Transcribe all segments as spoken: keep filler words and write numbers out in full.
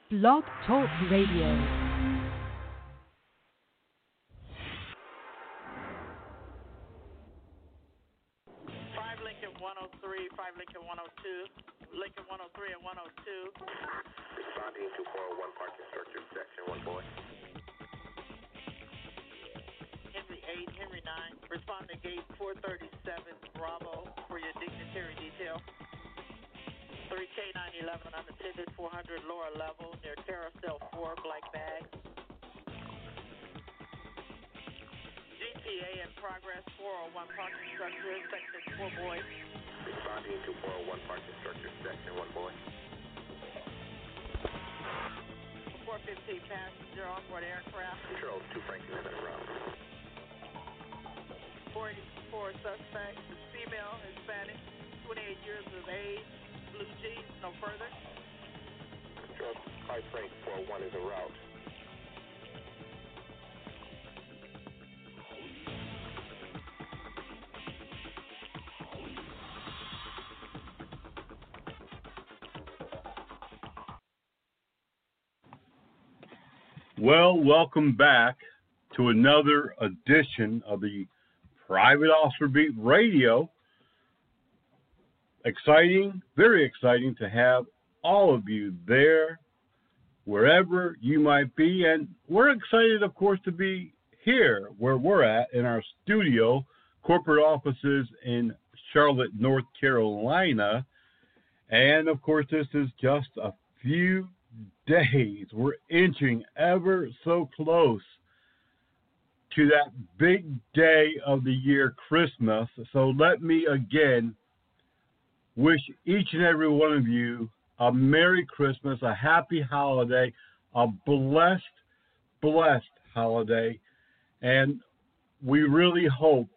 Blog Talk Radio. five Lincoln one oh three, five Lincoln one oh two, Lincoln one oh three and one oh two. Responding to four oh one parking structure, section one boy. Henry eight, Henry nine. Respond to gate four thirty-seven, Bravo, for your dignitary detail. three K nine eleven, unattended, four hundred lower level, near Carousel four, black bag. G T A in progress, four oh one parking structure, section four boy. Responding to four oh one parking structure, section one boy. four fifteen passenger onboard aircraft. Control two Franklin en route. four eighty-four suspect, female, Hispanic, twenty-eight years of age, blue jeans, no further. Control five Frank four oh one is en route. Well, welcome back to another edition of the Private Officer Beat Radio. Exciting, very exciting to have all of you there, wherever you might be. And we're excited, of course, to be here where we're at in our studio, corporate offices in Charlotte, North Carolina. And, of course, this is just a few days. We're inching ever so close to that big day of the year, Christmas. So let me again wish each and every one of you a Merry Christmas, a happy holiday, a blessed, blessed holiday. And we really hope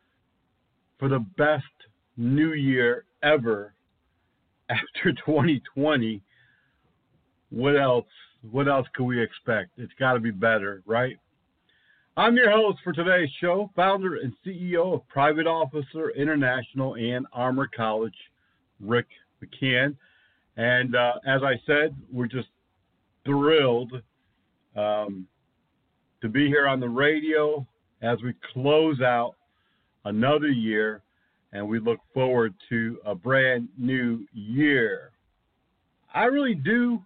for the best new year ever after twenty twenty. What else? What else can we expect? It's got to be better, right? I'm your host for today's show, founder and C E O of Private Officer International and Armor College, Rick McCann. And uh, as I said, we're just thrilled um, to be here on the radio as we close out another year, and we look forward to a brand new year. I really do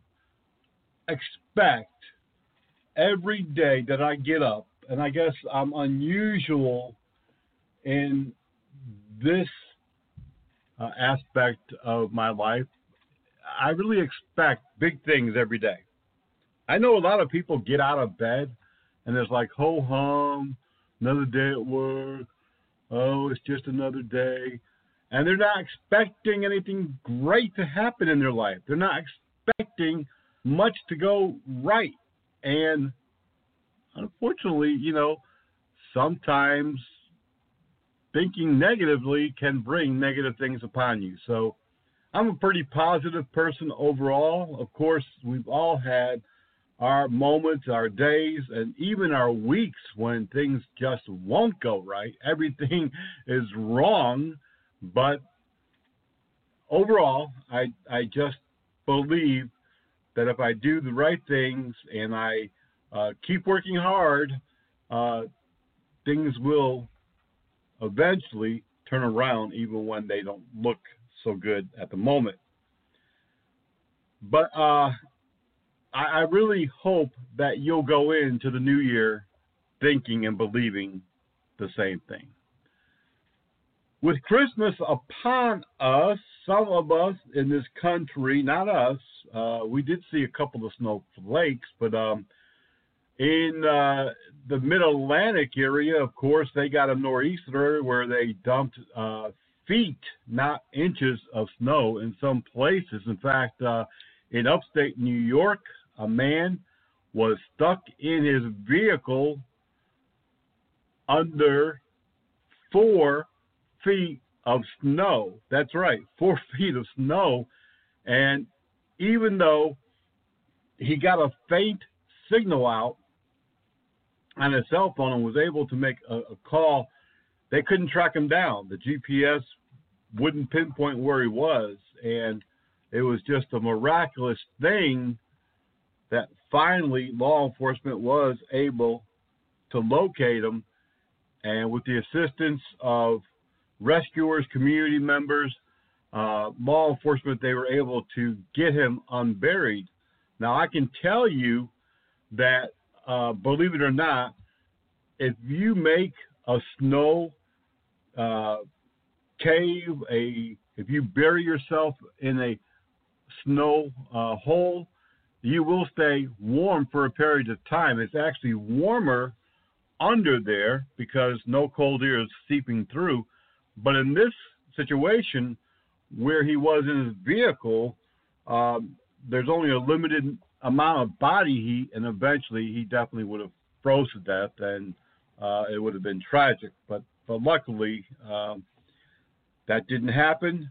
expect every day that I get up, and I guess I'm unusual in this uh, aspect of my life, I really expect big things every day. I know a lot of people get out of bed and there's like, ho hum, another day at work, oh, it's just another day. And they're not expecting anything great to happen in their life. They're not expecting much to go right. And unfortunately, you know, sometimes thinking negatively can bring negative things upon you. So I'm a pretty positive person overall. Of course, we've all had our moments, our days, and even our weeks when things just won't go right. Everything is wrong. But overall, I I just believe that if I do the right things and I uh, keep working hard, uh, things will eventually turn around even when they don't look so good at the moment. But uh, I, I really hope that you'll go into the new year thinking and believing the same thing. With Christmas upon us, some of us in this country, not us, uh, we did see a couple of snowflakes, but um, in uh, the mid-Atlantic area, of course, they got a nor'easter where they dumped uh, feet, not inches of snow in some places. In fact, uh, in upstate New York, a man was stuck in his vehicle under four feet of snow. That's right, four feet of snow. And even though he got a faint signal out on his cell phone and was able to make a, a call, they couldn't track him down. The G P S wouldn't pinpoint where he was. And it was just a miraculous thing that finally law enforcement was able to locate him, and with the assistance of rescuers, community members, uh, law enforcement, they were able to get him unburied. Now, I can tell you that, uh, believe it or not, if you make a snow uh, cave, a if you bury yourself in a snow uh, hole, you will stay warm for a period of time. It's actually warmer under there because no cold air is seeping through. But in this situation, where he was in his vehicle, um, there's only a limited amount of body heat, and eventually he definitely would have froze to death, and uh, it would have been tragic. But but luckily, um, that didn't happen.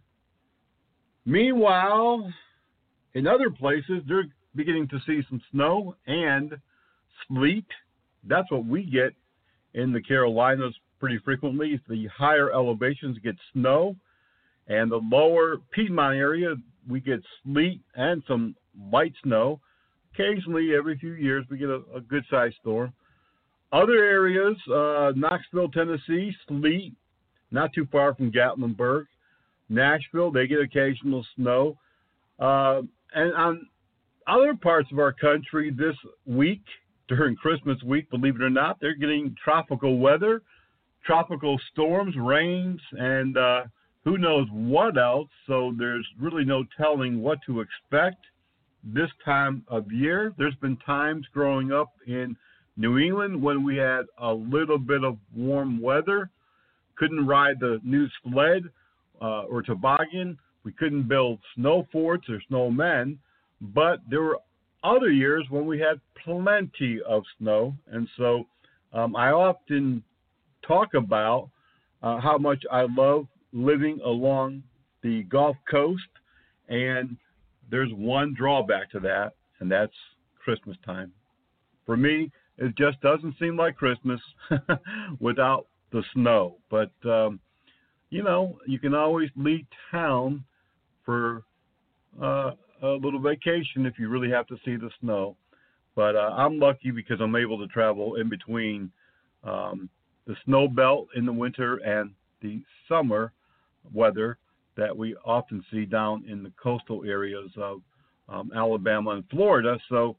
Meanwhile, in other places, they're beginning to see some snow and sleet. That's what we get in the Carolinas pretty frequently. The higher elevations get snow, and the lower Piedmont area, we get sleet and some light snow. Occasionally, every few years, we get a, a good-sized storm. Other areas, uh, Knoxville, Tennessee, sleet, not too far from Gatlinburg. Nashville, they get occasional snow. Uh, and on other parts of our country this week, during Christmas week, believe it or not, they're getting tropical weather, tropical storms, rains, and uh, who knows what else. So there's really no telling what to expect this time of year. There's been times growing up in New England when we had a little bit of warm weather, couldn't ride the new sled uh, or toboggan. We couldn't build snow forts or snowmen, but there were other years when we had plenty of snow. And so um, I often talk about uh, how much I love living along the Gulf Coast, and there's one drawback to that, and that's Christmas time. For me, it just doesn't seem like Christmas without the snow. But, um, you know, you can always leave town for uh, a little vacation if you really have to see the snow. But uh, I'm lucky because I'm able to travel in between um, the snow belt in the winter and the summer weather that we often see down in the coastal areas of um, Alabama and Florida. So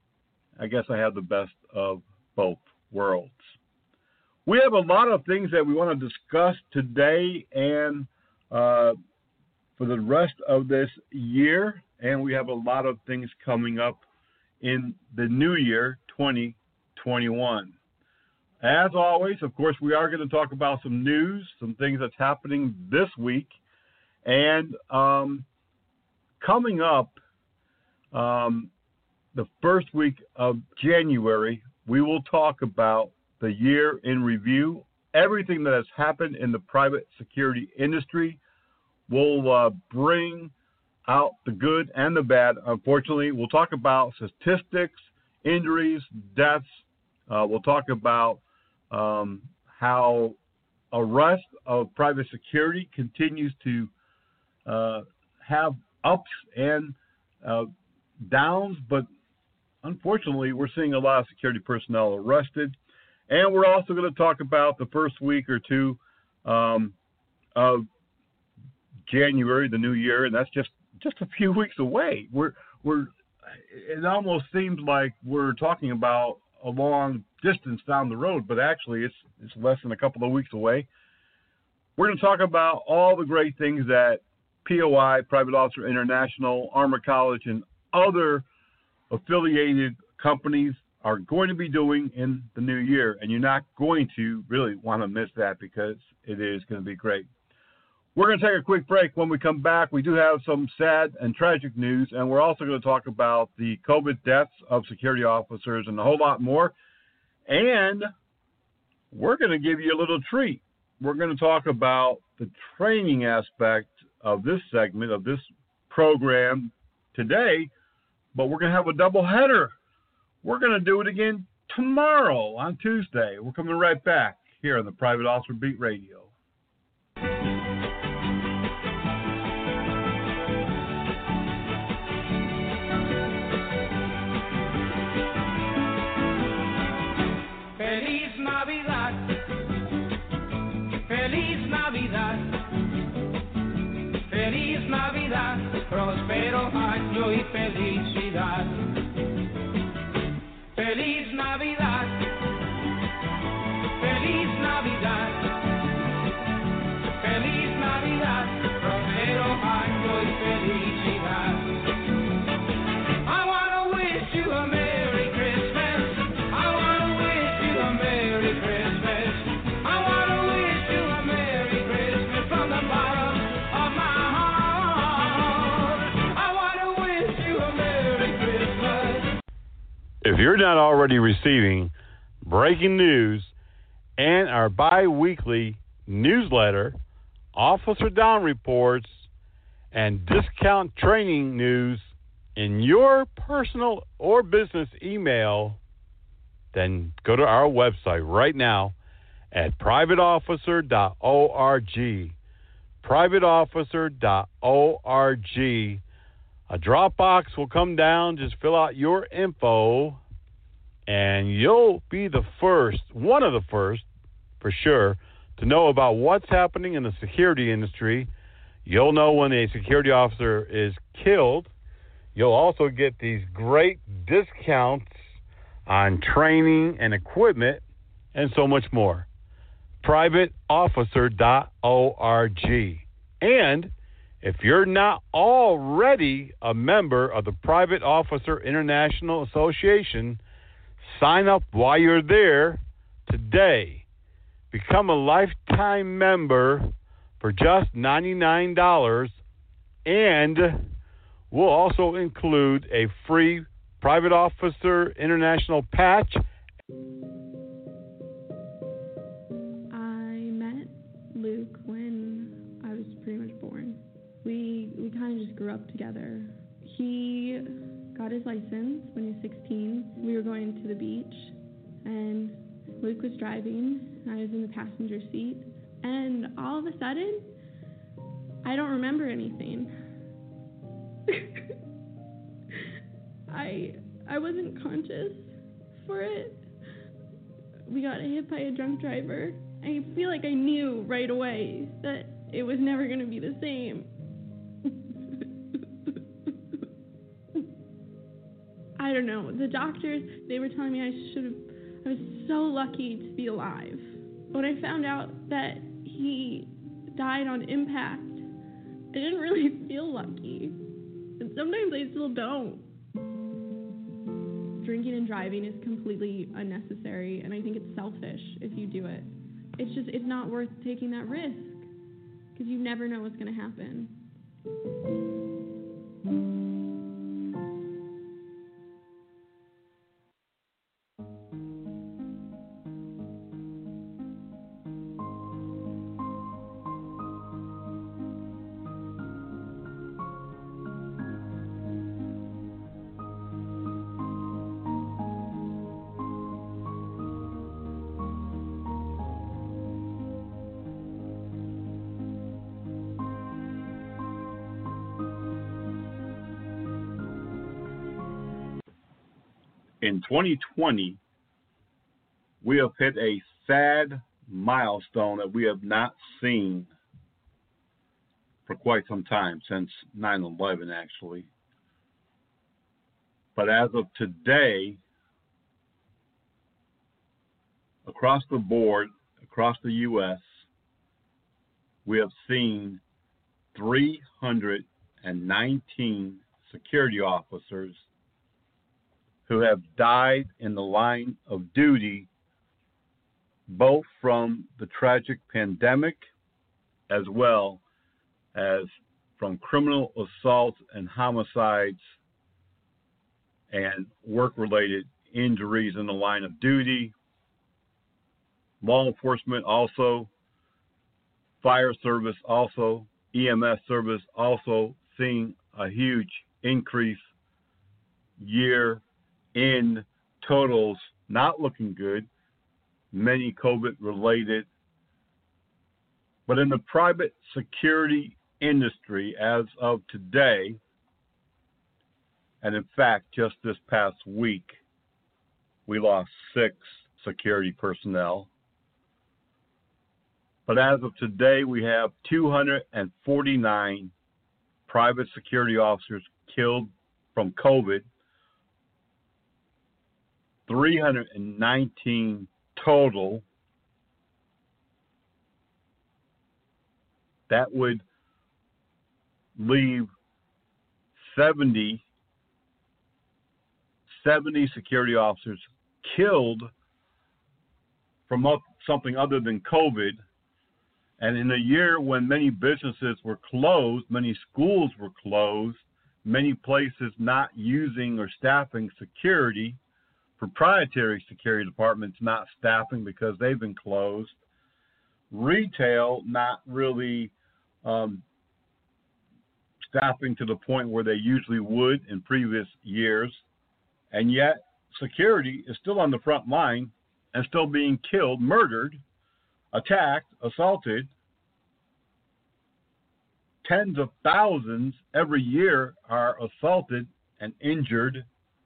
I guess I have the best of both worlds. We have a lot of things that we want to discuss today and uh, for the rest of this year, and we have a lot of things coming up in the new year, twenty twenty-one. As always, of course, we are going to talk about some news, some things that's happening this week, and um, coming up um, the first week of January, we will talk about the year in review, everything that has happened in the private security industry. We'll uh, bring out the good and the bad. Unfortunately, we'll talk about statistics, injuries, deaths. Uh, we'll talk about um, how arrest of private security continues to uh, have ups and uh, downs, but unfortunately, we're seeing a lot of security personnel arrested. And we're also going to talk about the first week or two um, of January, the new year, and that's just, just a few weeks away. We're we're it almost seems like we're talking about a long distance down the road, but actually it's it's less than a couple of weeks away. We're going to talk about all the great things that P O I, Private Officer International, Armor College, and other affiliated companies are going to be doing in the new year, and you're not going to really want to miss that because it is going to be great. We're going to take a quick break. When we come back, we do have some sad and tragic news, and we're also going to talk about the COVID deaths of security officers and a whole lot more. And we're going to give you a little treat. We're going to talk about the training aspect of this segment, of this program today, but we're going to have a double header. We're going to do it again tomorrow on Tuesday. We're coming right back here on the Private Officer Beat Radio. y felicidad. Feliz Navidad, feliz Navidad, feliz Navidad, prospero año y felicidad. I wanna wish you a Merry Christmas. I wanna wish you a Merry Christmas. I wanna wish you a Merry Christmas from the bottom of my heart. I wanna wish you a Merry Christmas. If you're not already receiving breaking news and our bi-weekly newsletter, Officer Down reports, and discount training news in your personal or business email, then go to our website right now at private officer dot org. private officer dot org. A Dropbox will come down. Just fill out your info, and you'll be the first, one of the first, for sure, to know about what's happening in the security industry. You'll know when a security officer is killed. You'll also get these great discounts on training and equipment and so much more. private officer dot org. And if you're not already a member of the Private Officer International Association, sign up while you're there today. Become a lifetime member for just ninety-nine dollars, and we'll also include a free Private Officer International patch. I met Luke when I was pretty much born. We we kind of just grew up together. He got his license when he was sixteen. We were going to the beach, and Luke was driving. I was in the passenger seat, and all of a sudden, I don't remember anything. I I wasn't conscious for it. We got hit by a drunk driver. I feel like I knew right away that it was never going to be the same. I don't know. The doctors, they were telling me I should have, I was so lucky to be alive. When I found out that he died on impact, I didn't really feel lucky. And sometimes I still don't. Drinking and driving is completely unnecessary, and I think it's selfish if you do it. It's just, it's not worth taking that risk, because you never know what's going to happen. In twenty twenty, we have hit a sad milestone that we have not seen for quite some time, since nine eleven actually. But as of today, across the board, across the U S, we have seen three hundred nineteen security officers who have died in the line of duty, both from the tragic pandemic as well as from criminal assaults and homicides and work-related injuries in the line of duty. Law enforcement also, fire service also, E M S service also seeing a huge increase year in totals, not looking good, many COVID related. But in the private security industry as of today, and in fact just this past week, we lost six security personnel. But as of today, we have two hundred forty-nine private security officers killed from COVID, three hundred nineteen total. That would leave seventy, seventy security officers killed from up, something other than COVID. And in a year when many businesses were closed, many schools were closed, many places not using or staffing security, proprietary security departments not staffing because they've been closed, retail not really um, staffing to the point where they usually would in previous years, and yet security is still on the front line and still being killed, murdered, attacked, assaulted. Tens of thousands every year are assaulted and injured.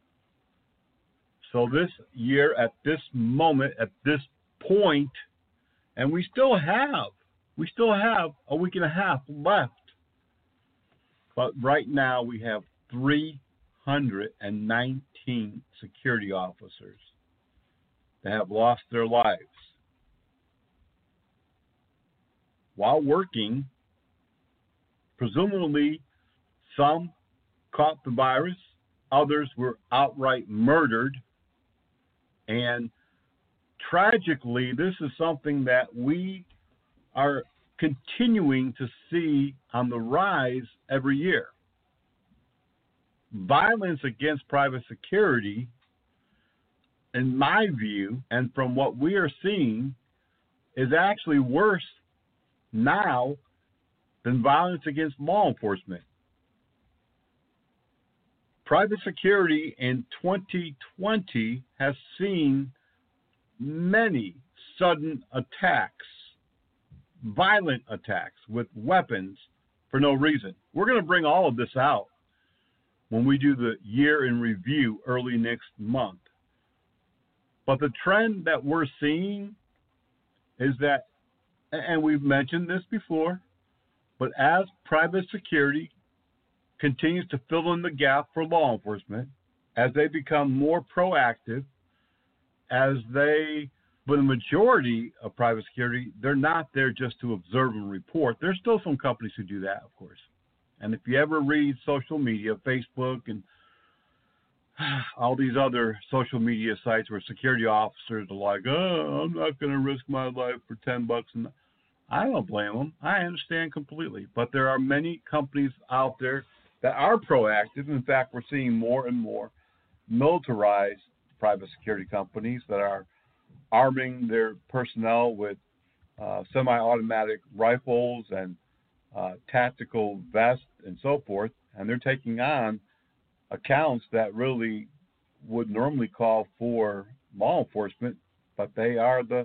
So this year, at this moment, at this point, and we still have, we still have a week and a half left. But right now we have three hundred nineteen security officers that have lost their lives while working. Presumably, some caught the virus, others were outright murdered, and tragically, this is something that we are continuing to see on the rise every year. Violence against private security, in my view, and from what we are seeing, is actually worse now than violence against law enforcement. Private security in twenty twenty has seen many sudden attacks, violent attacks with weapons for no reason. We're going to bring all of this out when we do the year in review early next month. But the trend that we're seeing is that, and we've mentioned this before, but as private security continues to fill in the gap for law enforcement, as they become more proactive, as they, but the majority of private security, they're not there just to observe and report. There's still some companies who do that, of course. And if you ever read social media, Facebook and all these other social media sites where security officers are like, oh, I'm not going to risk my life for ten bucks. And I don't blame them. I understand completely. But there are many companies out there that are proactive. In fact, we're seeing more and more militarized private security companies that are arming their personnel with uh, semi-automatic rifles and uh, tactical vests and so forth, and they're taking on accounts that really would normally call for law enforcement, but they are the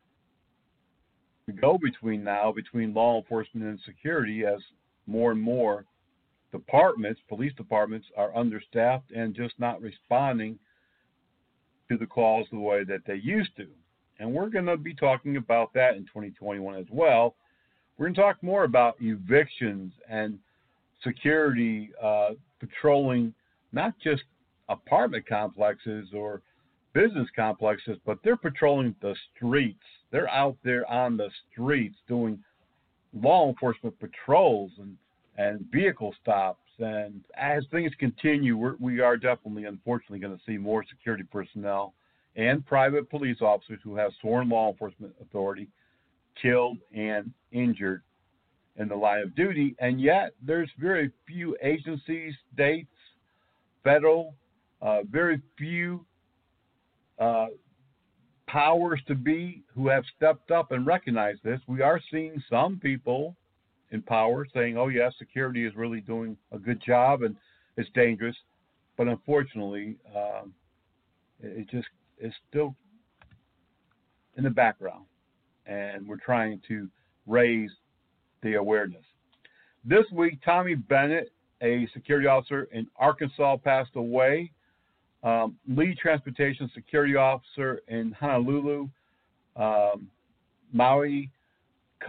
go-between now between law enforcement and security, as more and more departments, police departments, are understaffed and just not responding to the calls the way that they used to. And we're going to be talking about that in twenty twenty-one as well. We're going to talk more about evictions and security uh, patrolling not just apartment complexes or business complexes, but they're patrolling the streets. They're out there on the streets doing law enforcement patrols and, and vehicle stops. And as things continue, we're, we are definitely, unfortunately, going to see more security personnel and private police officers who have sworn law enforcement authority killed and injured in the line of duty. And yet there's very few agencies, states, federal, uh, very few uh, powers to be who have stepped up and recognized this. We are seeing some people in power saying, oh, yes, security is really doing a good job and it's dangerous. But unfortunately, um, it just is still in the background. And we're trying to raise the awareness. This week, Tommy Bennett, a security officer in Arkansas, passed away. Um, lead transportation security officer in Honolulu, um, Maui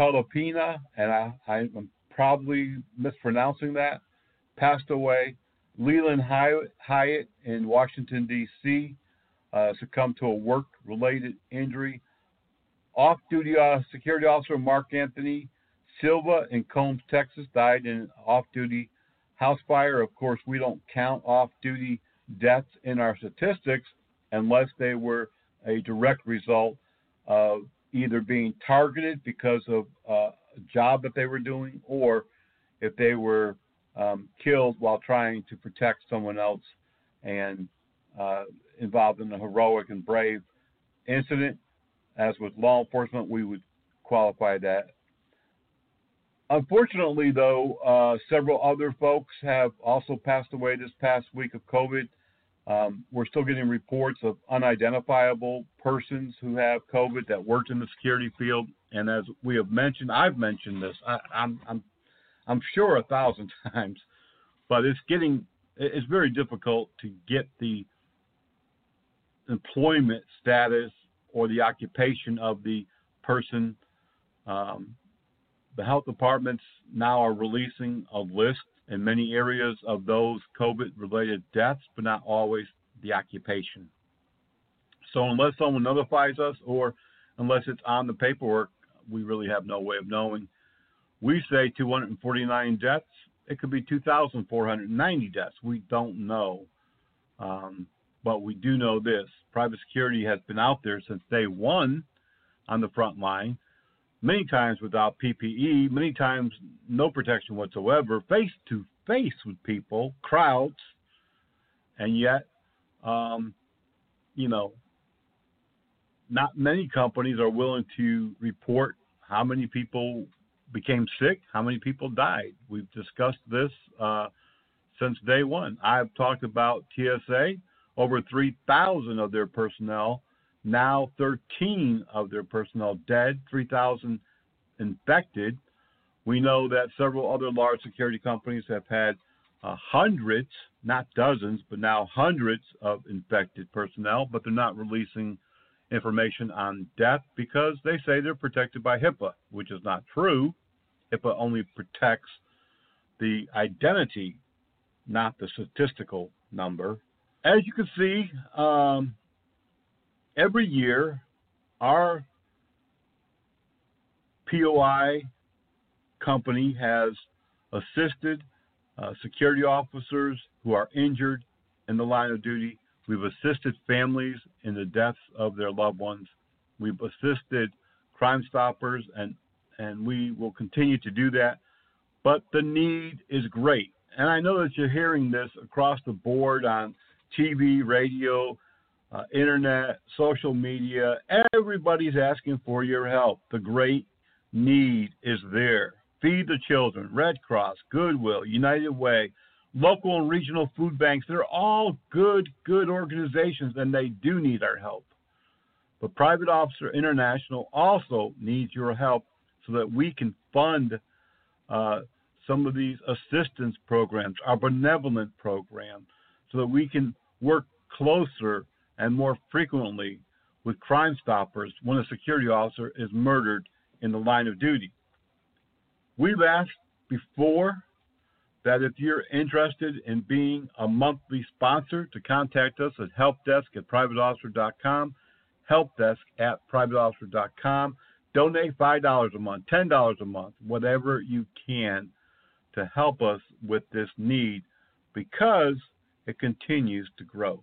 Kalopina, and I, I'm probably mispronouncing that, passed away. Leland Hyatt, Hyatt in Washington, D C uh, succumbed to a work-related injury. Off-duty uh, security officer Mark Anthony Silva in Combs, Texas, died in an off-duty house fire. Of course, we don't count off-duty deaths in our statistics unless they were a direct result of either being targeted because of uh, a job that they were doing, or if they were um, killed while trying to protect someone else and uh, involved in a heroic and brave incident. As with law enforcement, we would qualify that. Unfortunately, though, uh, several other folks have also passed away this past week of COVID. Um, we're still getting reports of unidentifiable persons who have COVID that worked in the security field. And as we have mentioned, I've mentioned this, I, I'm, I'm, I'm sure a thousand times, but it's getting, it's very difficult to get the employment status or the occupation of the person. Um, the health departments now are releasing a list in many areas of those COVID-related deaths, but not always the occupation. So unless someone notifies us or unless it's on the paperwork, we really have no way of knowing. We say two hundred forty-nine deaths. It could be two thousand four hundred ninety deaths. We don't know. Um, but we do know this. Private security has been out there since day one on the front line, many times without P P E, many times no protection whatsoever, face-to-face with people, crowds, and yet, um, you know, not many companies are willing to report how many people became sick, how many people died. We've discussed this uh, since day one. I've talked about T S A, over three thousand of their personnel, now thirteen of their personnel dead, three thousand infected. We know that several other large security companies have had uh, hundreds, not dozens, but now hundreds of infected personnel, but they're not releasing information on death because they say they're protected by HIPAA, which is not true. HIPAA only protects the identity, not the statistical number. As you can see, um, every year our P O I company has assisted uh, security officers who are injured in the line of duty. We've assisted families in the deaths of their loved ones. We've assisted Crime Stoppers, and, and we will continue to do that. But the need is great. And I know that you're hearing this across the board on T V, radio, uh, internet, social media. Everybody's asking for your help. The great need is there. Feed the Children, Red Cross, Goodwill, United Way, local and regional food banks. They're all good, good organizations, and they do need our help. But Private Officer International also needs your help so that we can fund uh, some of these assistance programs, our benevolent program, so that we can work closer and more frequently with Crime Stoppers when a security officer is murdered in the line of duty. We've asked before that if you're interested in being a monthly sponsor, to contact us at helpdesk at privateofficer dot com, helpdesk at privateofficer dot com. Donate five dollars a month, ten dollars a month, whatever you can to help us with this need, because it continues to grow.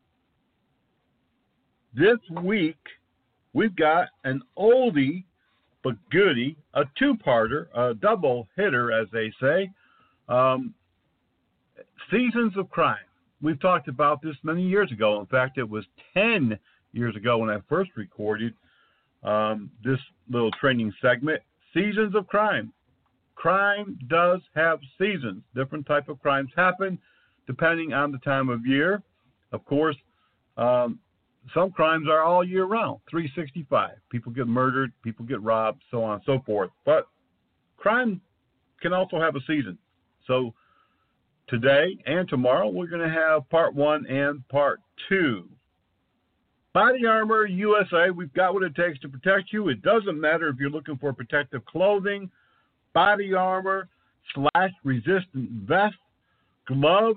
This week, we've got an oldie but goodie, a two-parter, a double hitter, as they say. Um, Seasons of Crime. We've talked about this many years ago. In fact, it was ten years ago when I first recorded um, this little training segment. Seasons of Crime. Crime does have seasons. Different type of crimes happen depending on the time of year. Of course, um, some crimes are all year round, three sixty-five. People get murdered, people get robbed, so on and so forth. But crime can also have a season. So today and tomorrow, we're going to have part one and part two. Body Armor U S A, we've got what it takes to protect you. It doesn't matter if you're looking for protective clothing, body armor, slash resistant vest, gloves,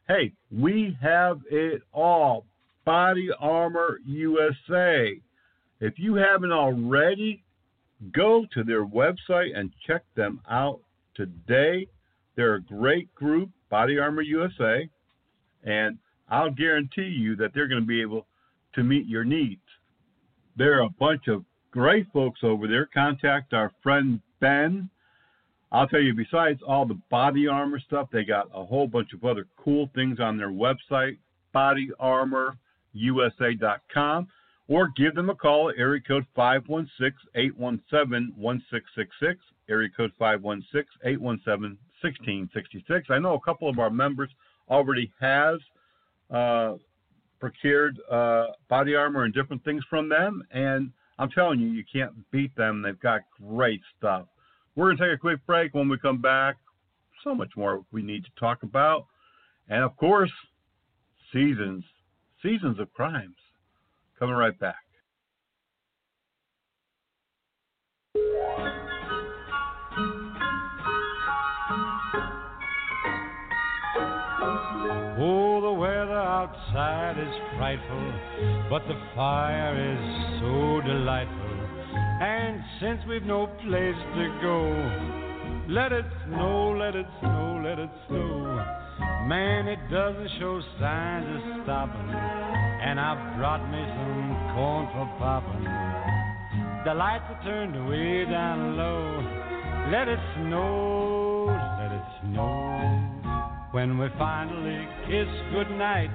Hey, we have it all. Body Armor U S A. If you haven't already, go to their website and check them out today. They're a great group, Body Armor U S A, and I'll guarantee you that they're going to be able to meet your needs. There are a bunch of great folks over there. Contact our friend Ben. I'll tell you, besides all the body armor stuff, they got a whole bunch of other cool things on their website, body armor U S A dot com, or give them a call at area code five one six, eight one seven, one six six six, area code five one six, eight one seven, one six six six. I know a couple of our members already has uh, procured uh, body armor and different things from them, and I'm telling you, you can't beat them. They've got great stuff. We're going to take a quick break. When we come back, so much more we need to talk about. And, of course, seasons, seasons of crimes. Coming right back. Oh, the weather outside is frightful, but the fire is so delightful. And since we've no place to go, let it snow, let it snow, let it snow. Man, it doesn't show signs of stopping, and I brought me some corn for popping. The lights are turned way down low. Let it snow, let it snow. When we finally kiss goodnight.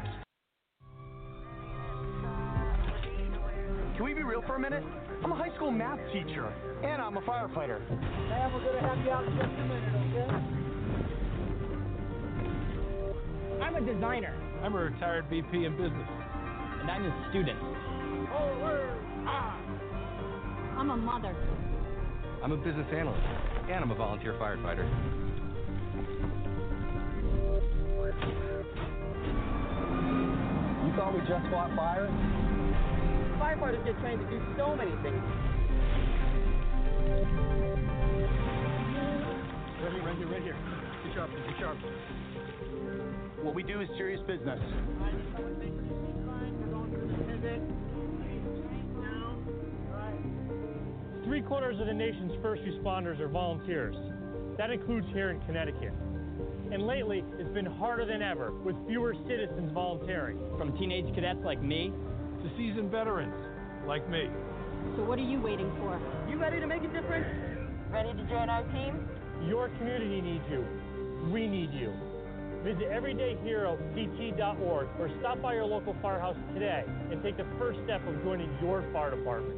Can we be real for a minute? I'm a high school math teacher, and I'm a firefighter. Man, we're going to have you out in just a minute, okay? I'm a designer. I'm a retired V P in business. And I'm a student. Forward! Ah! I'm a mother. I'm a business analyst, and I'm a volunteer firefighter. You thought we just fought fire? Firefighters get trained to do so many things. Right here, right here, right here. Be sharp, be sharp. What we do is serious business. Three quarters of the nation's first responders are volunteers. That includes here in Connecticut. And lately, it's been harder than ever, with fewer citizens volunteering. From teenage cadets like me To seasoned veterans like me. So what are you waiting for? You ready to make a difference? Ready to join our team? Your community needs you. We need you. Visit everyday hero c t dot org or stop by your local firehouse today and take the first step of joining your fire department.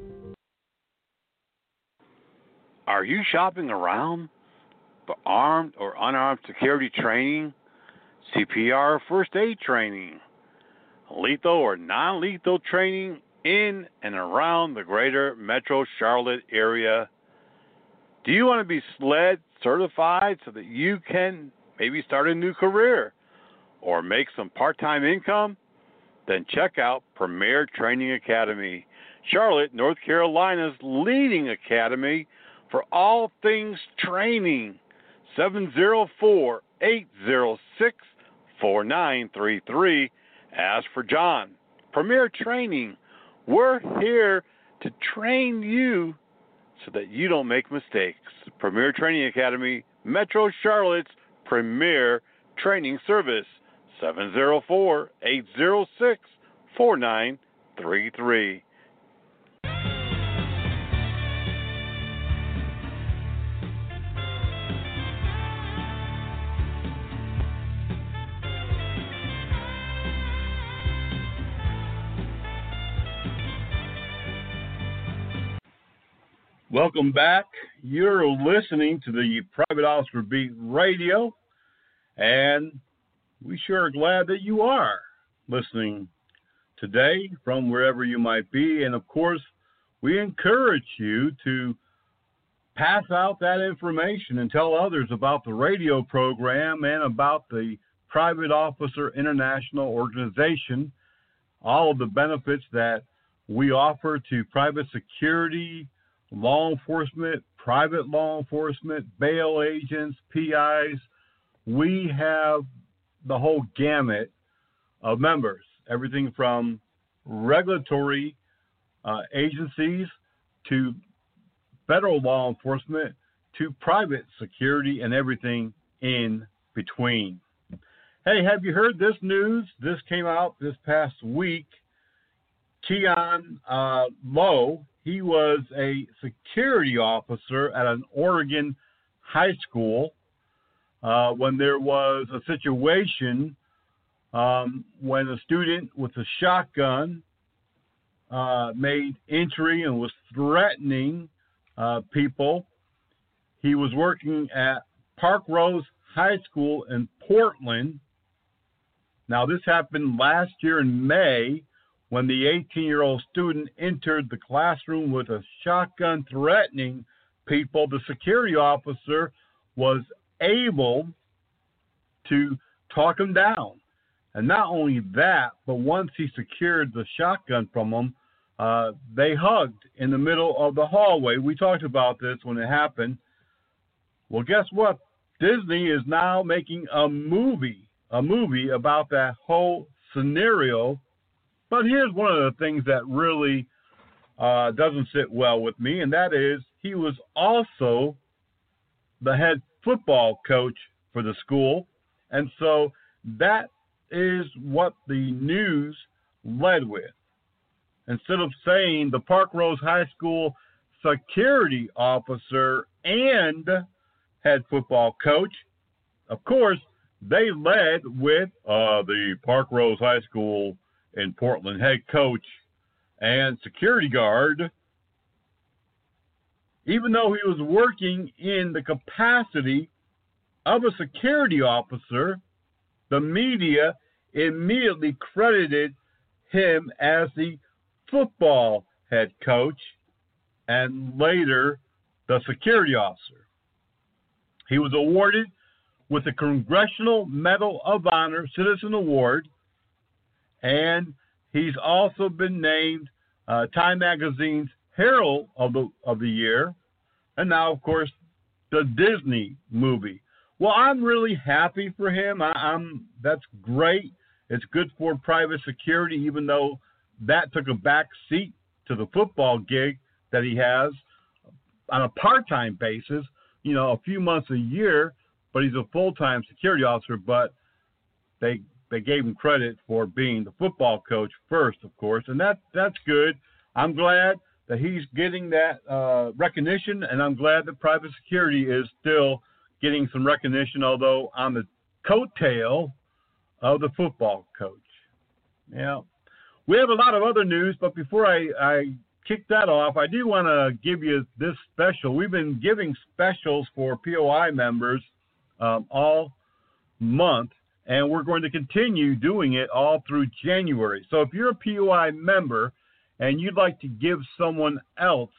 Are you shopping around for armed or unarmed security training, C P R or first aid training, lethal or non-lethal training in and around the greater Metro Charlotte area? Do you want to be SLED certified so that you can maybe start a new career or make some part-time income? Then check out Premier Training Academy, Charlotte, North Carolina's leading academy for all things training. seven zero four, eight zero six, four nine three three. Ask for John. Premier Training. We're here to train you so that you don't make mistakes. Premier Training Academy, Metro Charlotte's premier training service. seven zero four, eight zero six, four nine three three. Welcome back. You're listening to the Private Officer Beat Radio, and we sure are glad that you are listening today from wherever you might be. And, of course, we encourage you to pass out that information and tell others about the radio program and about the Private Officer International Organization, all of the benefits that we offer to private security, law enforcement, private law enforcement, bail agents, P Is. We have the whole gamut of members, everything from regulatory uh, agencies to federal law enforcement to private security and everything in between. Hey, have you heard this news? This came out this past week. Keon uh, Lowe, he was a security officer at an Oregon high school uh, when there was a situation um, when a student with a shotgun uh, made entry and was threatening uh, people. He was working at Park Rose High School in Portland. Now, this happened last year in May when the eighteen-year-old student entered the classroom with a shotgun threatening people. The security officer was able to talk him down. And not only that, but once he secured the shotgun from him, uh, they hugged in the middle of the hallway. We talked about this when it happened. Well, guess what? Disney is now making a movie, a movie about that whole scenario. But here's one of the things that really uh, doesn't sit well with me, and that is he was also the head football coach for the school. And so that is what the news led with. Instead of saying the Park Rose High School security officer and head football coach, of course, they led with uh, the Park Rose High School in Portland head coach and security guard, even though he was working in the capacity of a security officer. The media immediately credited him as the football head coach and later the security officer. He was awarded with the Congressional Medal of Honor Citizen Award, and he's also been named uh, Time Magazine's Herald of the of the Year, and now, of course, the Disney movie. Well, I'm really happy for him. I, I'm that's great. It's good for private security, even though that took a back seat to the football gig that he has on a part-time basis. You know, a few months a year, but he's a full-time security officer. But they they gave him credit for being the football coach first, of course, and that that's good. I'm glad that he's getting that uh, recognition, and I'm glad that private security is still getting some recognition, although on the coattail of the football coach. Yeah, we have a lot of other news, but before I, I kick that off, I do want to give you this special. We've been giving specials for P O I members um, all month, and we're going to continue doing it all through January. So if you're a P O I member and you'd like to give someone else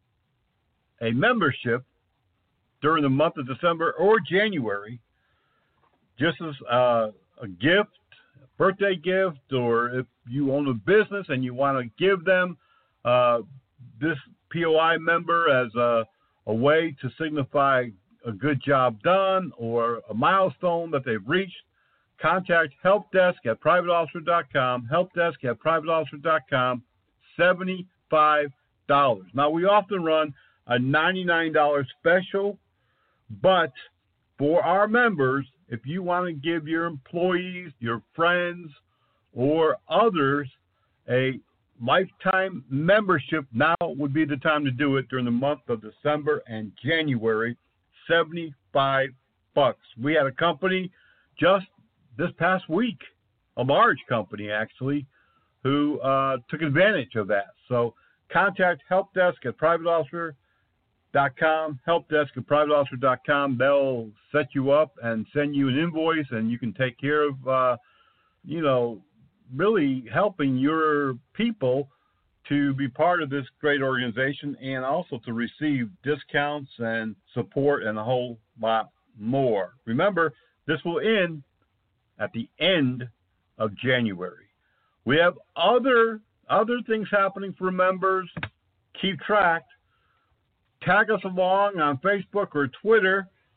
a membership during the month of December or January, just as uh, a gift, a birthday gift, or if you own a business and you want to give them uh, this P O I member as a, a way to signify a good job done or a milestone that they've reached, contact helpdesk at private officer dot com, helpdesk at private officer dot com, seventy-five dollars. Now, we often run a ninety-nine dollars special, but for our members, if you want to give your employees, your friends, or others a lifetime membership, now would be the time to do it during the month of December and January, seventy-five bucks. We had a company just this past week, a large company actually, who uh, took advantage of that. So contact helpdesk at private officer dot com, helpdesk at private officer dot com. They'll set you up and send you an invoice, and you can take care of, uh, you know, really helping your people to be part of this great organization and also to receive discounts and support and a whole lot more. Remember, this will end at the end of January. We have other other things happening for members. Keep track. Tag us along on Facebook or Twitter.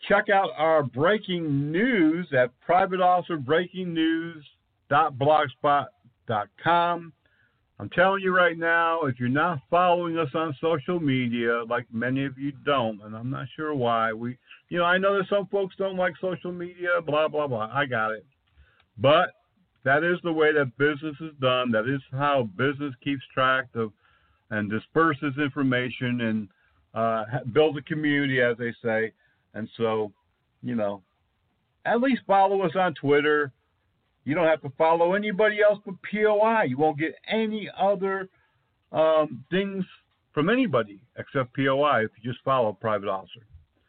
check out our breaking news at private officer breaking news dot blogspot dot com. I'm telling you right now, if you're not following us on social media, like many of you don't, and I'm not sure why, we, you know, I know that some folks don't like social media, blah, blah, blah. I got it. But that is the way that business is done. That is how business keeps track of and disperses information and uh, builds a community, as they say. And so, you know, at least follow us on Twitter. You don't have to follow anybody else but P O I. You won't get any other um, things from anybody except P O I if you just follow Private Officer.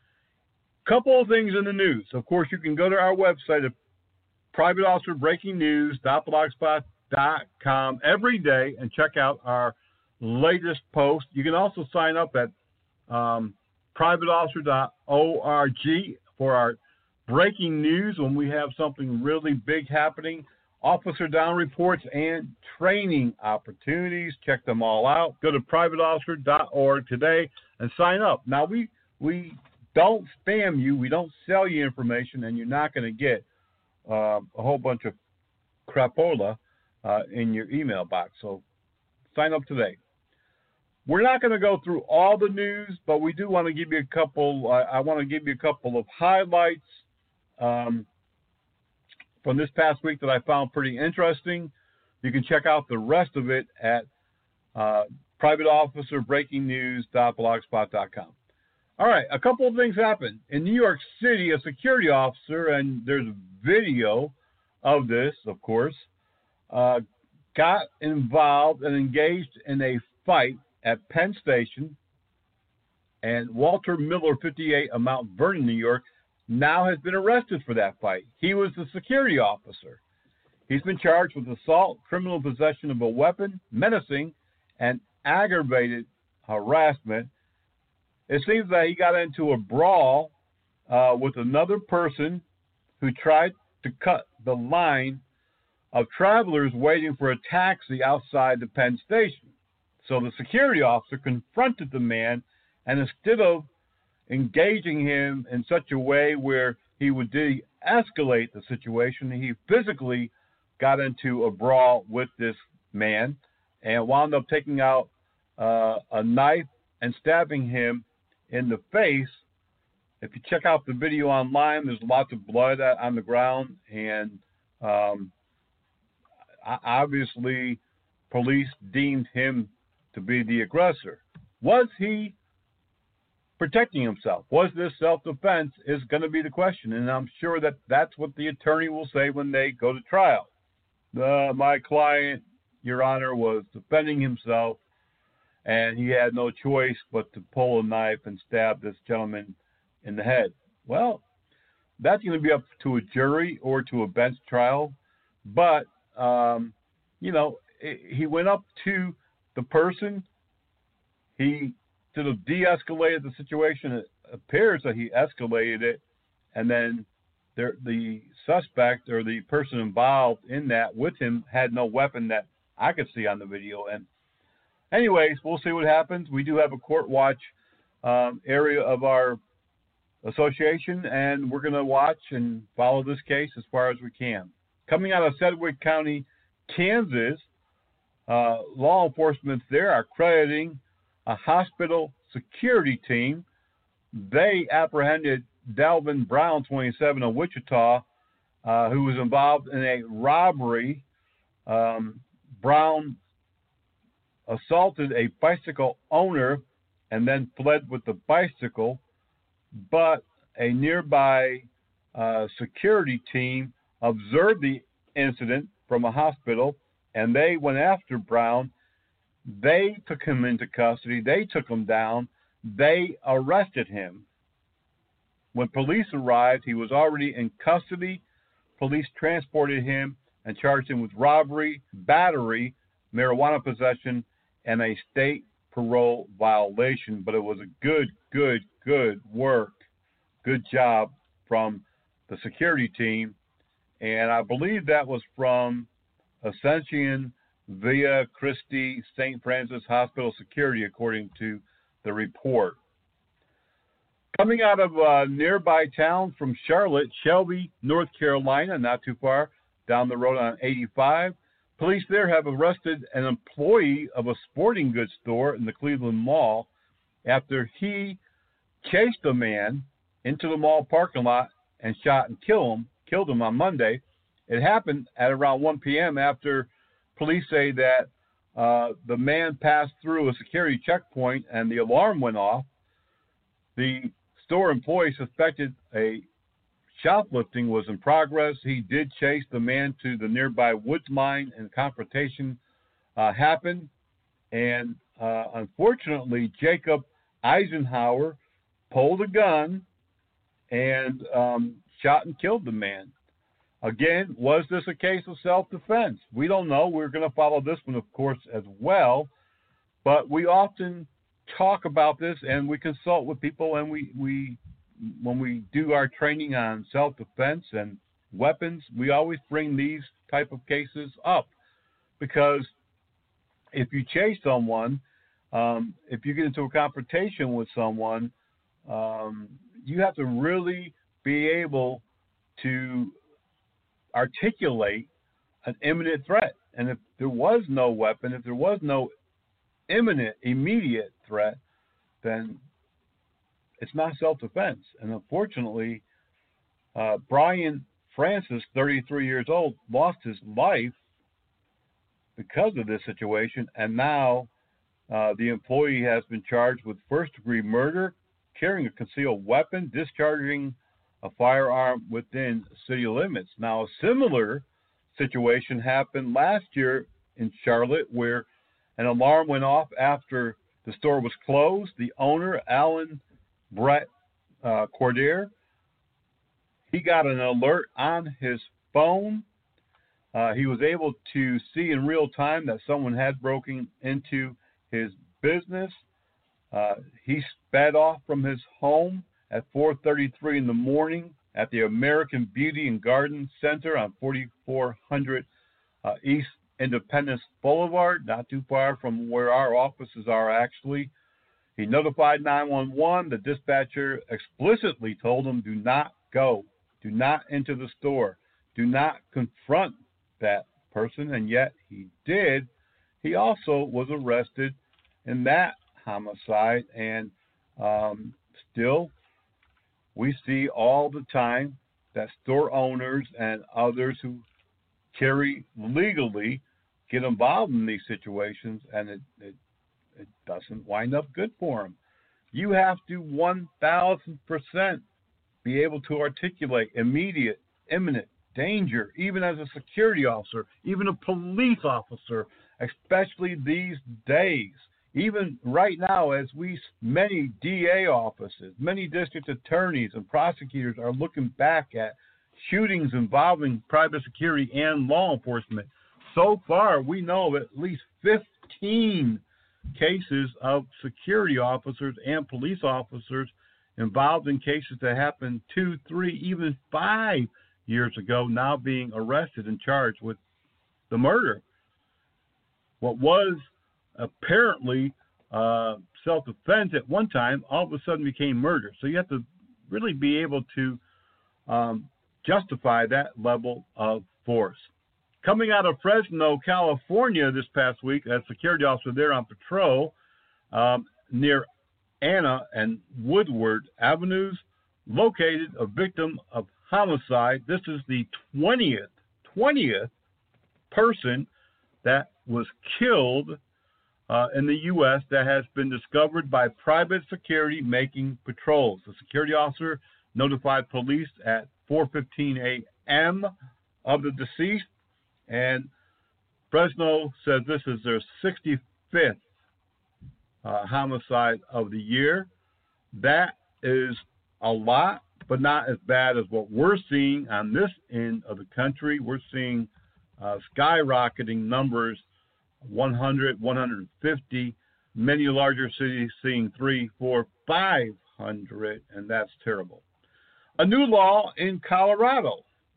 Couple of things in the news. Of course, you can go to our website at private officer breaking news dot blogspot dot com every day and check out our latest post. You can also sign up at um, private officer dot org for our breaking news when we have something really big happening, officer down reports, and training opportunities. Check them all out. Go to private officer dot org today and sign up. Now, we we don't spam you. We don't sell you information, and you're not going to get uh, a whole bunch of crapola uh, in your email box. So sign up today. We're not going to go through all the news, but we do want to give you a couple. Uh, I want to give you a couple of highlights um, from this past week that I found pretty interesting. You can check out the rest of it at uh, private officer breaking news dot blogspot dot com. All right, a couple of things happened. In New York City, a security officer, and there's video of this, of course, uh, got involved and engaged in a fight at Penn Station, and Walter Miller, fifty-eight, of Mount Vernon, New York, now has been arrested for that fight. He was the security officer. He's been charged with assault, criminal possession of a weapon, menacing, and aggravated harassment. It seems that he got into a brawl uh, with another person who tried to cut the line of travelers waiting for a taxi outside the Penn Station. So the security officer confronted the man, and instead of engaging him in such a way where he would de-escalate the situation, he physically got into a brawl with this man and wound up taking out uh, a knife and stabbing him in the face. If you check out the video online, there's lots of blood on the ground, and um, obviously police deemed him to be the aggressor. Was he protecting himself? Was this self-defense is going to be the question, and I'm sure that that's what the attorney will say when they go to trial. Uh, my client, Your Honor, was defending himself, and he had no choice but to pull a knife and stab this gentleman in the head. Well, that's going to be up to a jury or to a bench trial, but, um, you know, he went up to the person. He sort of de-escalated the situation. It appears that he escalated it, and then there, the suspect or the person involved in that with him had no weapon that I could see on the video. And anyways, we'll see what happens. We do have a court watch um, area of our association, and we're going to watch and follow this case as far as we can. Coming out of Sedgwick County, Kansas, uh, law enforcement there are crediting a hospital security team. They apprehended Delvin Brown, twenty-seven, of Wichita, uh, who was involved in a robbery. Um, Brown assaulted a bicycle owner and then fled with the bicycle, but a nearby uh, security team observed the incident from a hospital, and they went after Brown. They took him into custody. They took him down. They arrested him. When police arrived, he was already in custody. Police transported him and charged him with robbery, battery, marijuana possession, and a state parole violation. But it was a good, good, good work, good job from the security team. And I believe that was from Ascension Via Christi Saint Francis Hospital Security, according to the report. Coming out of a nearby town from Charlotte, Shelby, North Carolina, not too far down the road on eighty-five, police there have arrested an employee of a sporting goods store in the Cleveland Mall after he chased a man into the mall parking lot and shot and killed him, killed him on Monday. It happened at around one p.m. after police say that uh, the man passed through a security checkpoint and the alarm went off. The store employee suspected a shoplifting was in progress. He did chase the man to the nearby woods mine, and confrontation uh, happened. And uh, unfortunately, Jacob Eisenhower pulled a gun and um, shot and killed the man. Again, was this a case of self-defense? We don't know. We're going to follow this one, of course, as well. But we often talk about this, and we consult with people, and we, we when we do our training on self-defense and weapons, we always bring these type of cases up, because if you chase someone, um, if you get into a confrontation with someone, um, you have to really be able to articulate an imminent threat. And if there was no weapon, if there was no imminent, immediate threat, then it's not self-defense. And unfortunately, uh, Brian Francis, thirty-three years old, lost his life because of this situation, and now uh, the employee has been charged with first-degree murder, carrying a concealed weapon, discharging a firearm within city limits. Now, a similar situation happened last year in Charlotte, where an alarm went off after the store was closed. The owner, Alan Brett uh, Cordier, he got an alert on his phone. Uh, he was able to see in real time that someone had broken into his business. Uh, he sped off from his home at four thirty-three in the morning at the American Beauty and Garden Center on forty-four hundred uh, East Independence Boulevard, not too far from where our offices are actually. He notified nine one one. The dispatcher explicitly told him, do not go. Do not enter the store. Do not confront that person, and yet he did. He also was arrested in that homicide, and um, still we see all the time that store owners and others who carry legally get involved in these situations, and it, it, it doesn't wind up good for them. You have to one thousand percent be able to articulate immediate, imminent danger, even as a security officer, even a police officer, especially these days. Even right now, as we, many D A offices, many district attorneys and prosecutors are looking back at shootings involving private security and law enforcement. So far, we know of at least fifteen cases of security officers and police officers involved in cases that happened two, three, even five years ago, now being arrested and charged with the murder. What was apparently uh, self-defense at one time all of a sudden became murder. So you have to really be able to um, justify that level of force. Coming out of Fresno, California this past week, a security officer there on patrol um, near Anna and Woodward Avenues located a victim of homicide. This is the twentieth, twentieth person that was killed uh, in the U S that has been discovered by private security making patrols. The security officer notified police at four fifteen a.m. of the deceased, and Fresno says this is their sixty-fifth uh, homicide of the year. That is a lot, but not as bad as what we're seeing on this end of the country. We're seeing uh, skyrocketing numbers, one hundred, one hundred fifty, many larger cities seeing three, four, five hundred, and that's terrible. A new law in Colorado.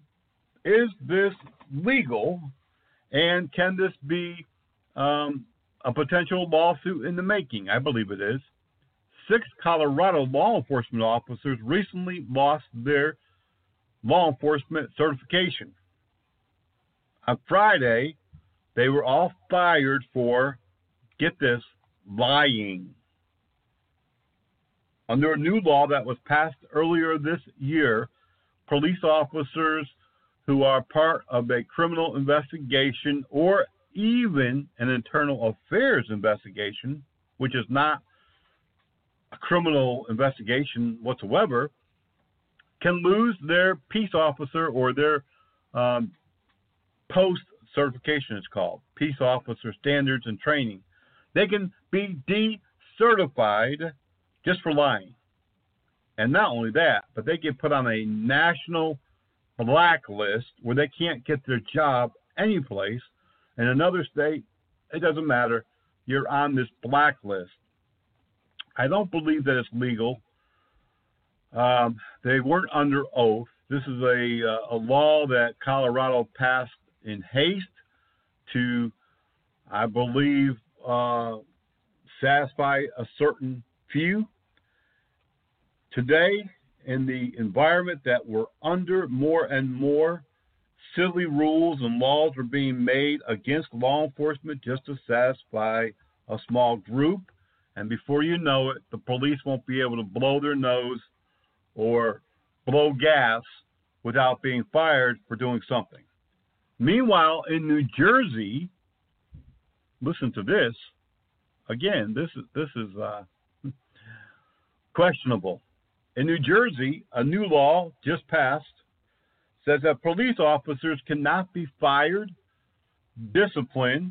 Is this legal, and can this be um, a potential lawsuit in the making? I believe it is. six Colorado law enforcement officers recently lost their law enforcement certification. On Friday, they were all fired for, get this, lying. Under a new law that was passed earlier this year, police officers who are part of a criminal investigation or even an internal affairs investigation, which is not a criminal investigation whatsoever, can lose their peace officer or their um, post certification, it's called, peace officer standards and training. They can be decertified just for lying. And not only that, but they get put on a national blacklist where they can't get their job anyplace. In another state, it doesn't matter. You're on this blacklist. I don't believe that it's legal. Um, they weren't under oath. This is a, uh, a law that Colorado passed in haste to, I believe, uh, satisfy a certain few. Today, in the environment that we're under, more and more silly rules and laws are being made against law enforcement just to satisfy a small group. And before you know it, the police won't be able to blow their nose or blow gas without being fired for doing something. Meanwhile, in New Jersey, listen to this. Again, this is this is uh, questionable. In New Jersey, a new law just passed says that police officers cannot be fired, disciplined,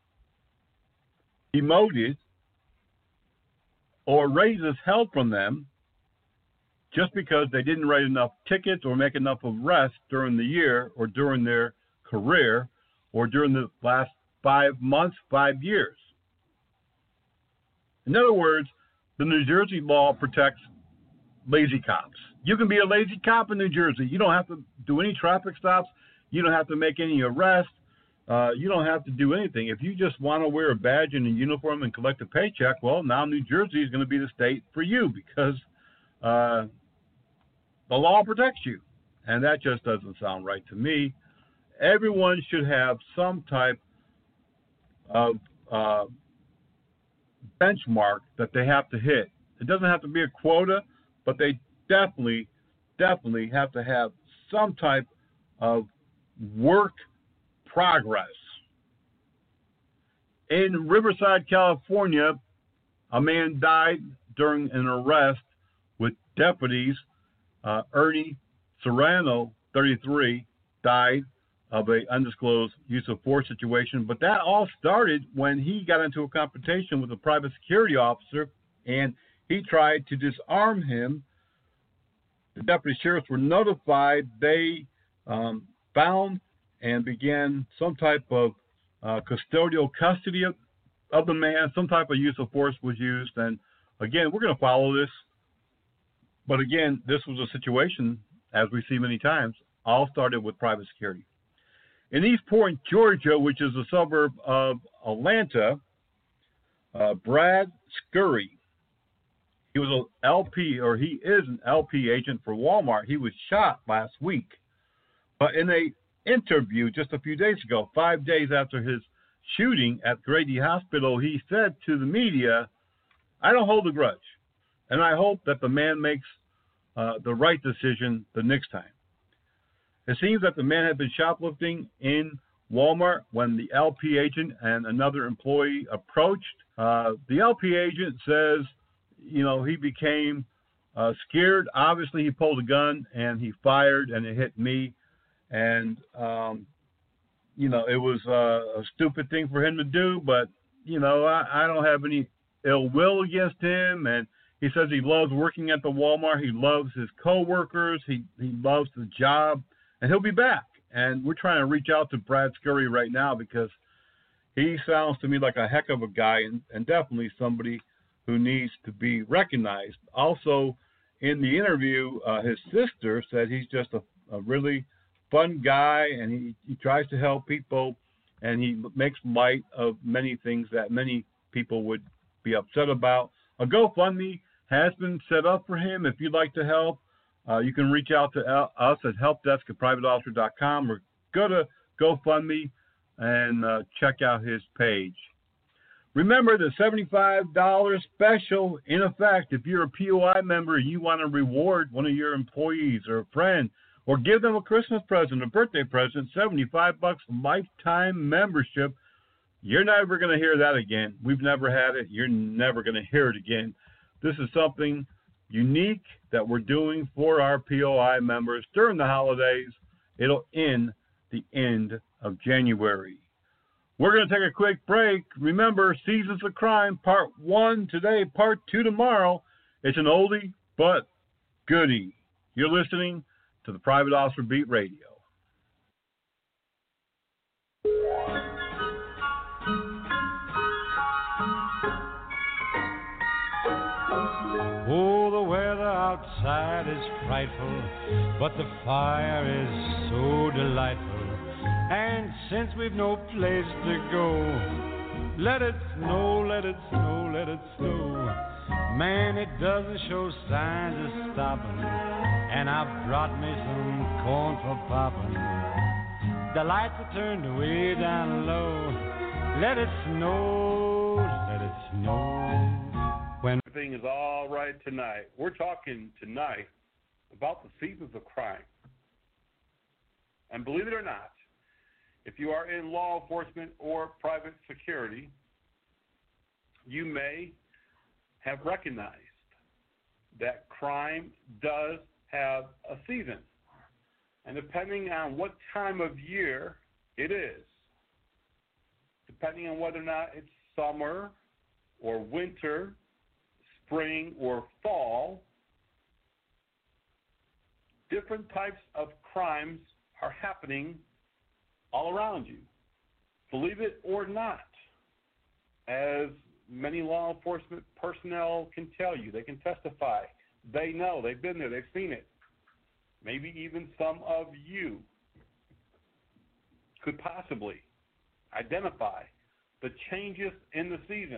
demoted, or raises held from them just because they didn't write enough tickets or make enough arrests during the year or during their career or during the last five months, five years. In other words, the New Jersey law protects lazy cops. You can be a lazy cop in New Jersey. You don't have to do any traffic stops. You don't have to make any arrests. Uh, you don't have to do anything. If you just want to wear a badge and a uniform and collect a paycheck, well, now New Jersey is going to be the state for you because uh, the law protects you. And that just doesn't sound right to me. Everyone should have some type of uh, benchmark that they have to hit. It doesn't have to be a quota, but they definitely, definitely have to have some type of work progress. In Riverside, California, a man died during an arrest with deputies. Uh, Ernie Serrano, thirty-three, died of an undisclosed use of force situation. But that all started when he got into a confrontation with a private security officer, and he tried to disarm him. The deputy sheriffs were notified. They um, found and began some type of uh, custodial custody of, of the man. Some type of use of force was used. And again, we're going to follow this. But again, this was a situation, as we see many times, all started with private security. In East Point, Georgia, which is a suburb of Atlanta, uh, Brad Scurry, he was an L P, or he is an L P agent for Walmart. He was shot last week. But in a interview just a few days ago, five days after his shooting at Grady Hospital, he said to the media, "I don't hold a grudge, and I hope that the man makes uh, the right decision the next time." It seems that the man had been shoplifting in Walmart when the L P agent and another employee approached. Uh, the L P agent says, you know, he became uh, scared. Obviously, he pulled a gun and he fired, and it hit me. And, um, you know, it was uh, a stupid thing for him to do, but, you know, I, I don't have any ill will against him. And he says he loves working at the Walmart. He loves his coworkers. He, he loves the job, and he'll be back. And we're trying to reach out to Brad Scurry right now because he sounds to me like a heck of a guy and, and definitely somebody who needs to be recognized. Also, in the interview, uh, his sister said he's just a, a really fun guy, and he, he tries to help people, and he makes light of many things that many people would be upset about. A GoFundMe has been set up for him. If you'd like to help, uh, you can reach out to us at helpdesk at private officer dot com or go to GoFundMe and uh, check out his page. Remember the seventy-five dollars special in effect if you're a P O I member and you want to reward one of your employees or a friend or give them a Christmas present, a birthday present, seventy-five bucks lifetime membership. You're never going to hear that again. We've never had it. You're never going to hear it again. This is something unique that we're doing for our P O I members during the holidays. It'll end the end of January. We're going to take a quick break. Remember, Seasons of Crime, part one today, part two tomorrow. It's an oldie but goodie. You're listening to the Private Officer Beat Radio. Oh, the weather outside is frightful, but the fire is so delightful. And since we've no place to go, let it snow, let it snow, let it snow. Man, it doesn't show signs of stopping, and I've brought me some corn for popping. The lights are turned way down low. Let it snow, let it snow. When everything is all right tonight, we're talking tonight about the seasons of crime. And believe it or not, if you are in law enforcement or private security, you may have recognized that crime does have a season. And depending on what time of year it is, depending on whether or not it's summer or winter, spring or fall, different types of crimes are happening all around you. Believe it or not, as many law enforcement personnel can tell you, they can testify. They know, they've been there, they've seen it. Maybe even some of you could possibly identify the changes in the season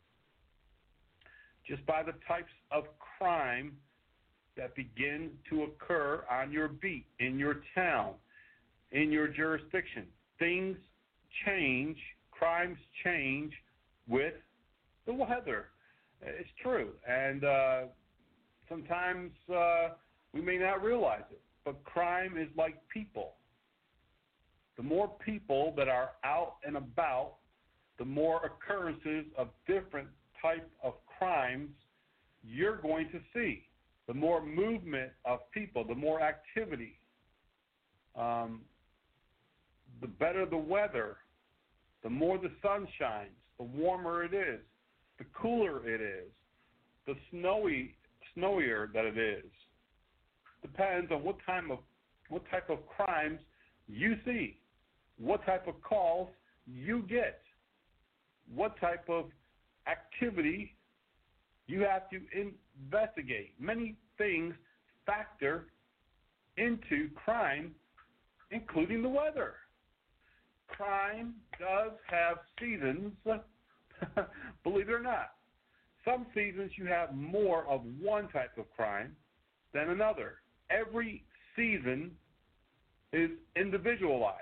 just by the types of crime that begin to occur on your beat, in your town, in your jurisdiction. Things change, crimes change with the weather. It's true. And uh, sometimes uh, we may not realize it, but crime is like people. The more people that are out and about, the more occurrences of different types of crimes you're going to see. The more movement of people, the more activity, um, the better the weather, the more the sun shines, the warmer it is, the cooler it is, the snowy, snowier that it is. Depends on what time of what type of crimes you see, what type of calls you get, what type of activity you have to investigate. Many things factor into crime, including the weather. Crime does have seasons, believe it or not. Some seasons you have more of one type of crime than another. Every season is individualized.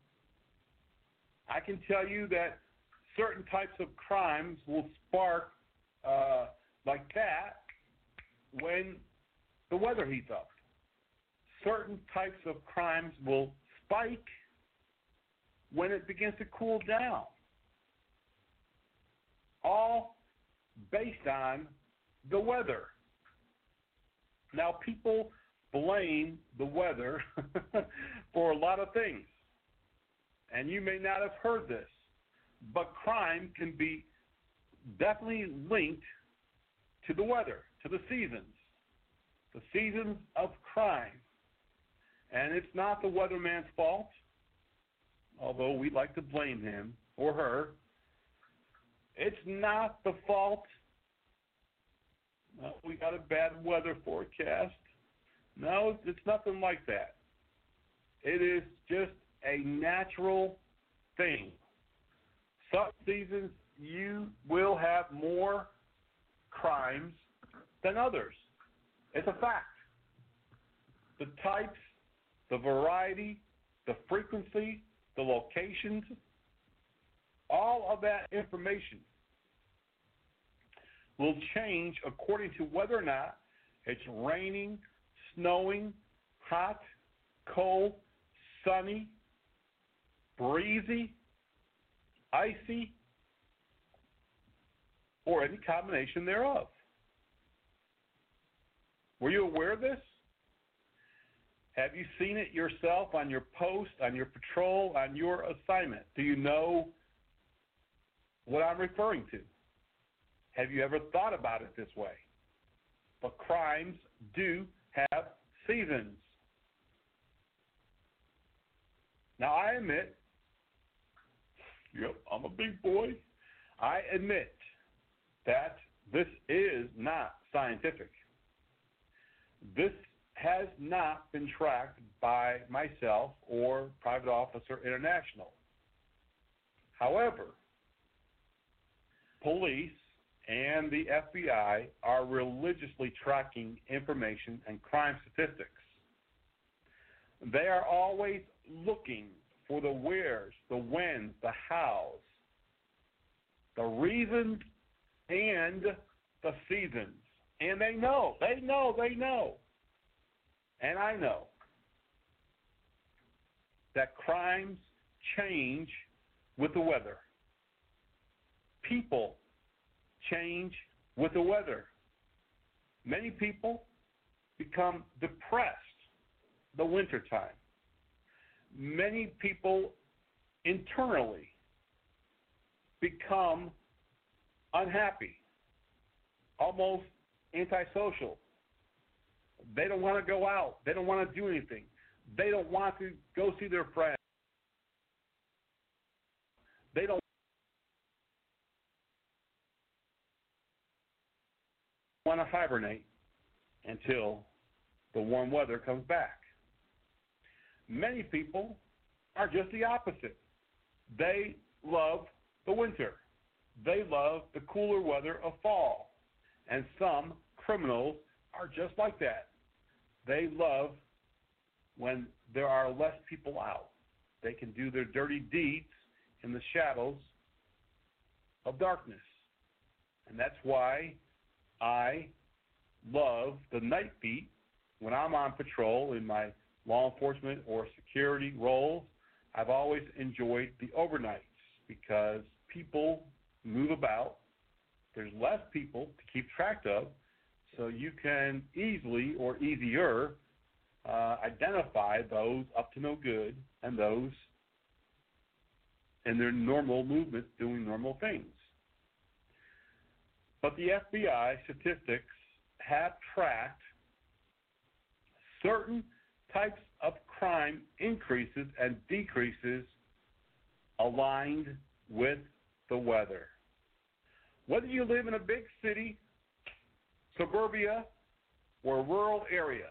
I can tell you that certain types of crimes will spark uh, like that when the weather heats up. Certain types of crimes will spike when it begins to cool down. All based on the weather. Now, people blame the weather for a lot of things. And you may not have heard this, but crime can be definitely linked to the weather, to the seasons, the seasons of crime. And it's not the weatherman's fault, although we'd like to blame him or her. It's not the fault. No, we got a bad weather forecast. No, it's nothing like that. It is just a natural thing. Some seasons you will have more crimes than others. It's a fact. The types, the variety, the frequency, the locations, all of that information will change according to whether or not it's raining, snowing, hot, cold, sunny, breezy, icy, or any combination thereof. Were you aware of this? Have you seen it yourself on your post, on your patrol, on your assignment? Do you know what I'm referring to? Have you ever thought about it this way? But crimes do have seasons. Now, I admit, yep, I'm a big boy. I admit that this is not scientific. This has not been tracked by myself or Private Officer International. However, police and the F B I are religiously tracking information and crime statistics. They are always looking for the wheres, the whens, the hows, the reasons, and the seasons. And they know, they know, they know. And I know that crimes change with the weather. People change with the weather. Many people become depressed the wintertime. Many people internally become unhappy, almost antisocial. They don't want to go out. They don't want to do anything. They don't want to go see their friends. They don't want to hibernate until the warm weather comes back. Many people are just the opposite. They love the winter. They love the cooler weather of fall. And some criminals are just like that. They love when there are less people out. They can do their dirty deeds in the shadows of darkness. And that's why I love the night beat when I'm on patrol in my law enforcement or security roles. I've always enjoyed the overnights because people move about. There's less people to keep track of, so you can easily or easier uh, identify those up to no good and those in their normal movements doing normal things. But the F B I statistics have tracked certain types of crime increases and decreases aligned with the weather. Whether you live in a big city, suburbia, or rural area,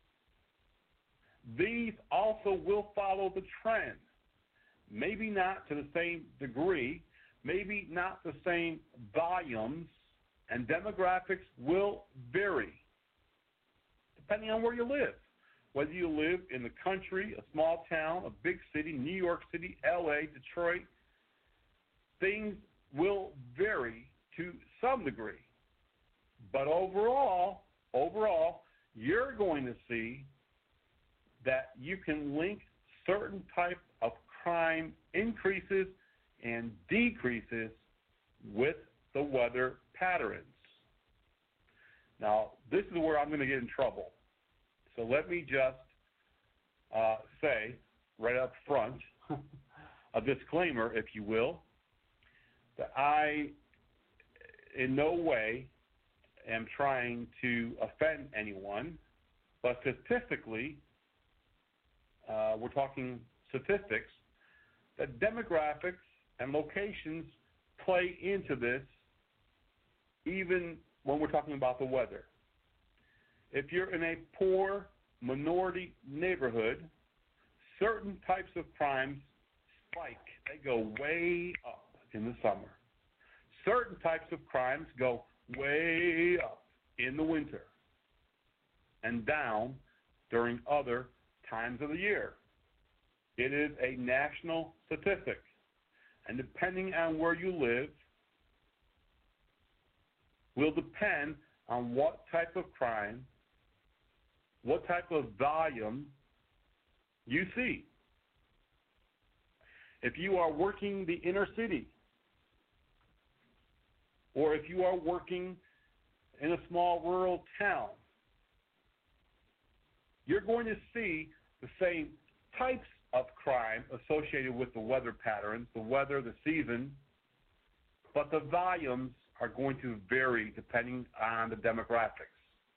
these also will follow the trend. Maybe not to the same degree, maybe not the same volumes, and demographics will vary depending on where you live. Whether you live in the country, a small town, a big city, New York City, L A, Detroit, things will vary to some degree. But overall, overall, you're going to see that you can link certain type of crime increases and decreases with the weather patterns. Now, this is where I'm going to get in trouble. So let me just uh, say right up front, a disclaimer, if you will, that I in no way am trying to offend anyone, but statistically, uh, we're talking statistics, that demographics and locations play into this even when we're talking about the weather. If you're in a poor minority neighborhood, certain types of crimes spike. They go way up in the summer. Certain types of crimes go way up in the winter and down during other times of the year. It is a national statistic. And depending on where you live, will depend on what type of crime, what type of volume you see. If you are working the inner city, or if you are working in a small rural town, you're going to see the same types of crime associated with the weather patterns, the weather, the season, but the volumes are going to vary depending on the demographics.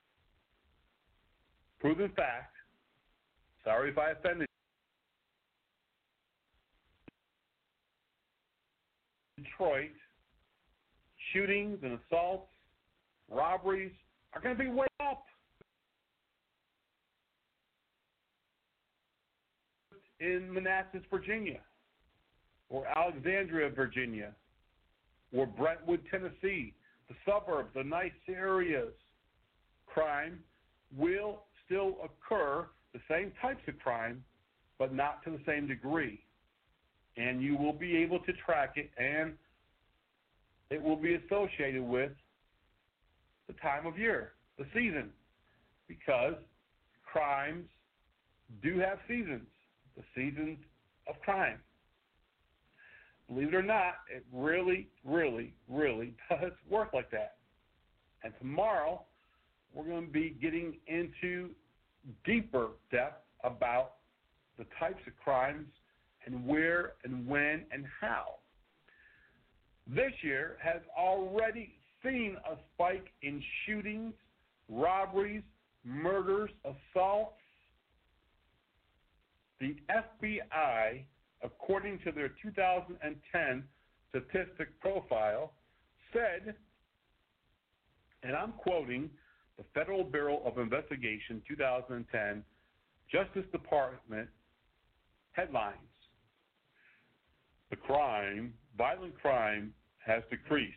Proven fact, sorry if I offended you. Detroit, shootings and assaults, robberies are going to be way up. In Manassas, Virginia, or Alexandria, Virginia, or Brentwood, Tennessee, the suburbs, the nice areas, crime will still occur, the same types of crime, but not to the same degree. And you will be able to track it, and it will be associated with the time of year, the season, because crimes do have seasons. The seasons of crime. Believe it or not, it really, really, really does work like that. And tomorrow, we're going to be getting into deeper depth about the types of crimes and where and when and how. This year has already seen a spike in shootings, robberies, murders, assaults. The F B I, according to their two thousand ten statistic profile, said, and I'm quoting the Federal Bureau of Investigation two thousand ten Justice Department headlines, the crime, violent crime, has decreased.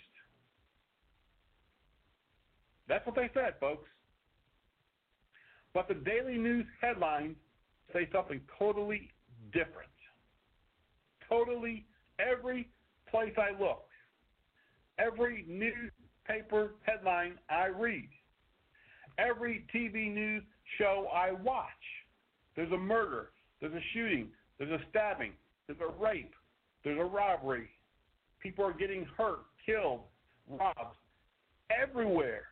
That's what they said, folks. But the Daily News headlines say something totally different. Totally, every place I look, every newspaper headline I read, every T V news show I watch, there's a murder, there's a shooting, there's a stabbing, there's a rape, there's a robbery. People are getting hurt, killed, robbed, everywhere.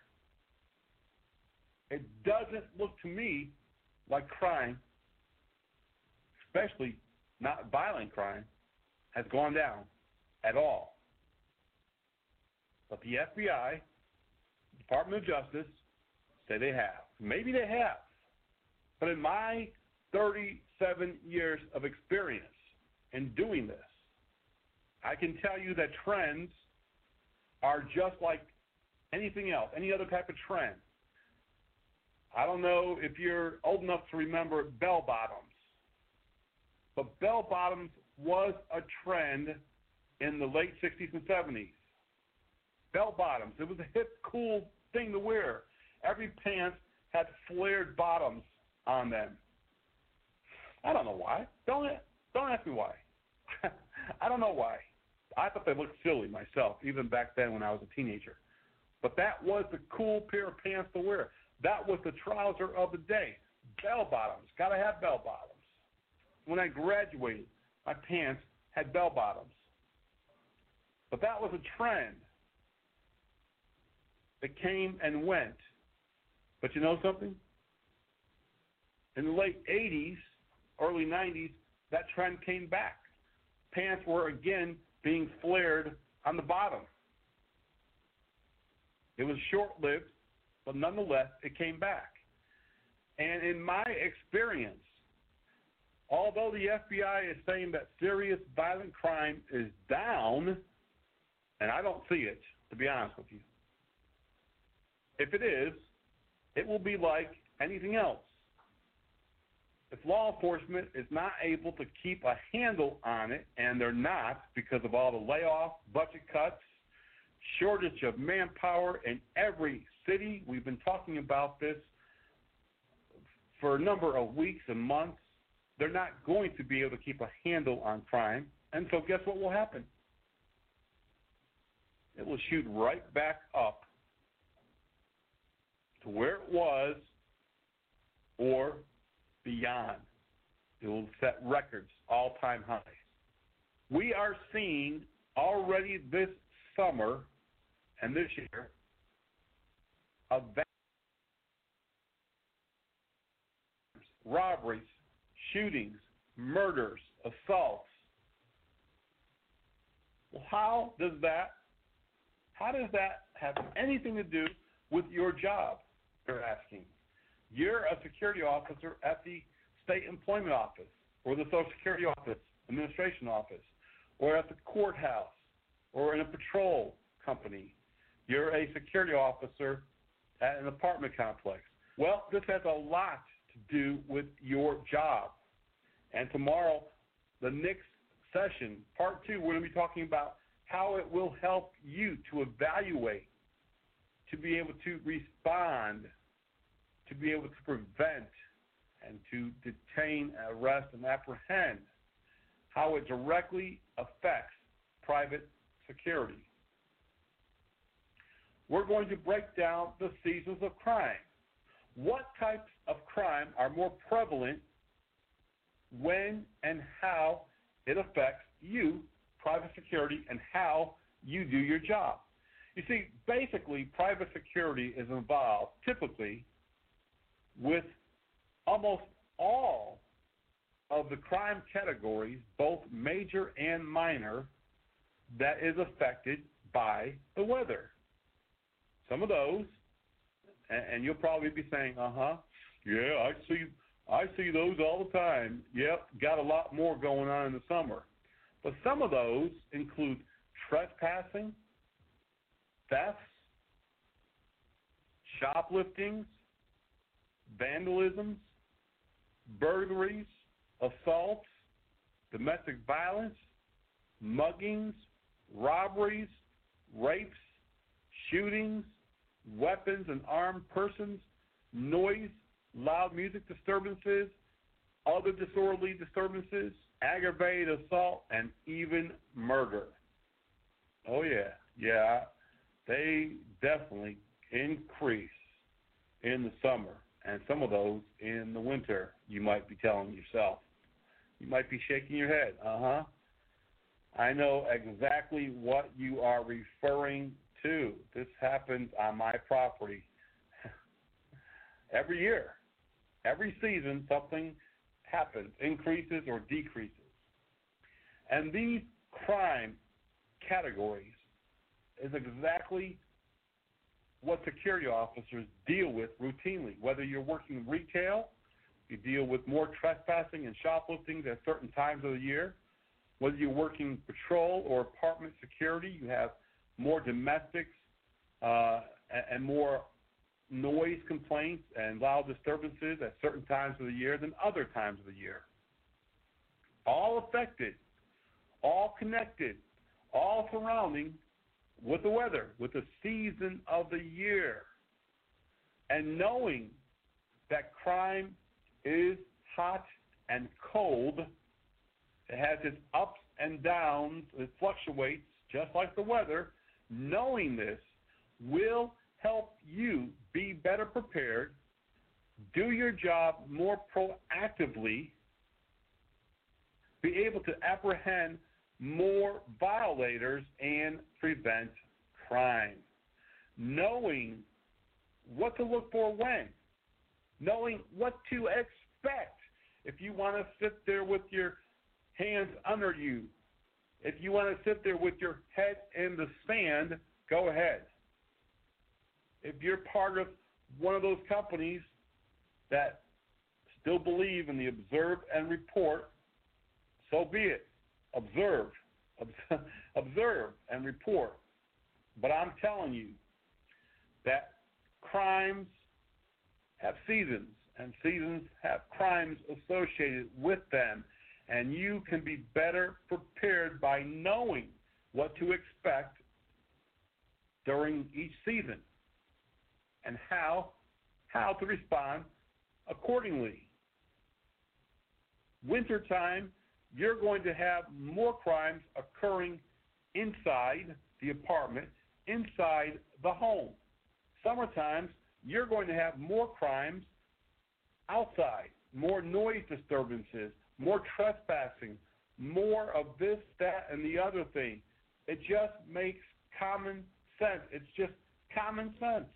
It doesn't look to me like crime, especially not violent crime, has gone down at all. But the F B I, Department of Justice, say they have. Maybe they have. But in my thirty-seven years of experience in doing this, I can tell you that trends are just like anything else, any other type of trend. I don't know if you're old enough to remember bell bottoms. But bell bottoms was a trend in the late sixties and seventies. Bell bottoms. It was a hip, cool thing to wear. Every pants had flared bottoms on them. I don't know why. Don't, don't ask me why. I don't know why. I thought they looked silly myself, even back then when I was a teenager. But that was the cool pair of pants to wear. That was the trouser of the day. Bell bottoms. Got to have bell bottoms. When I graduated, my pants had bell bottoms. But that was a trend that came and went. But you know something? In the late eighties, early nineties, that trend came back. Pants were again being flared on the bottom. It was short-lived, but nonetheless, it came back. And in my experience, although the F B I is saying that serious violent crime is down, and I don't see it, to be honest with you. If it is, it will be like anything else. If law enforcement is not able to keep a handle on it, and they're not because of all the layoffs, budget cuts, shortage of manpower in every city. We've been talking about this for a number of weeks and months. They're not going to be able to keep a handle on crime. And so guess what will happen? It will shoot right back up to where it was or beyond. It will set records, all-time highs. We are seeing already this summer and this year a robberies, shootings, murders, assaults. Well, how does that how does that have anything to do with your job? You're asking. You're a security officer at the state employment office or the Social Security office, administration office, or at the courthouse or in a patrol company. You're a security officer at an apartment complex. Well, this has a lot to do with your job. And tomorrow, the next session, part two, we're going to be talking about how it will help you to evaluate, to be able to respond, to be able to prevent, and to detain, arrest, and apprehend, how it directly affects private security. We're going to break down the seasons of crime. What types of crime are more prevalent, when and how it affects you, private security, and how you do your job. You see, basically, private security is involved typically with almost all of the crime categories, both major and minor, that is affected by the weather. Some of those, and you'll probably be saying, uh-huh, yeah, I see I see those all the time. Yep, got a lot more going on in the summer. But some of those include trespassing, thefts, shopliftings, vandalisms, burglaries, assaults, domestic violence, muggings, robberies, rapes, shootings, weapons and armed persons, noise, loud music disturbances, other disorderly disturbances, aggravated assault, and even murder. Oh, yeah, yeah, they definitely increase in the summer, and some of those in the winter, you might be telling yourself. You might be shaking your head. Uh-huh. I know exactly what you are referring to. This happens on my property every year. Every season, something happens, increases or decreases. And these crime categories is exactly what security officers deal with routinely. Whether you're working retail, you deal with more trespassing and shoplifting at certain times of the year. Whether you're working patrol or apartment security, you have more domestics uh, and more noise complaints and loud disturbances at certain times of the year than other times of the year. All affected, all connected, all surrounding with the weather, with the season of the year. And knowing that crime is hot and cold, it has its ups and downs, it fluctuates just like the weather. Knowing this will help you be better prepared, do your job more proactively, be able to apprehend more violators, and prevent crime. Knowing what to look for when, knowing what to expect. If you want to sit there with your hands under you, if you want to sit there with your head in the sand, go ahead. If you're part of one of those companies that still believe in the observe and report, so be it. Observe. Observe and report. But I'm telling you that crimes have seasons, and seasons have crimes associated with them, and you can be better prepared by knowing what to expect during each season. and how how to respond accordingly. Wintertime, you're going to have more crimes occurring inside the apartment, inside the home. Summertime, you're going to have more crimes outside, more noise disturbances, more trespassing, more of this, that, and the other thing. It just makes common sense. It's just common sense.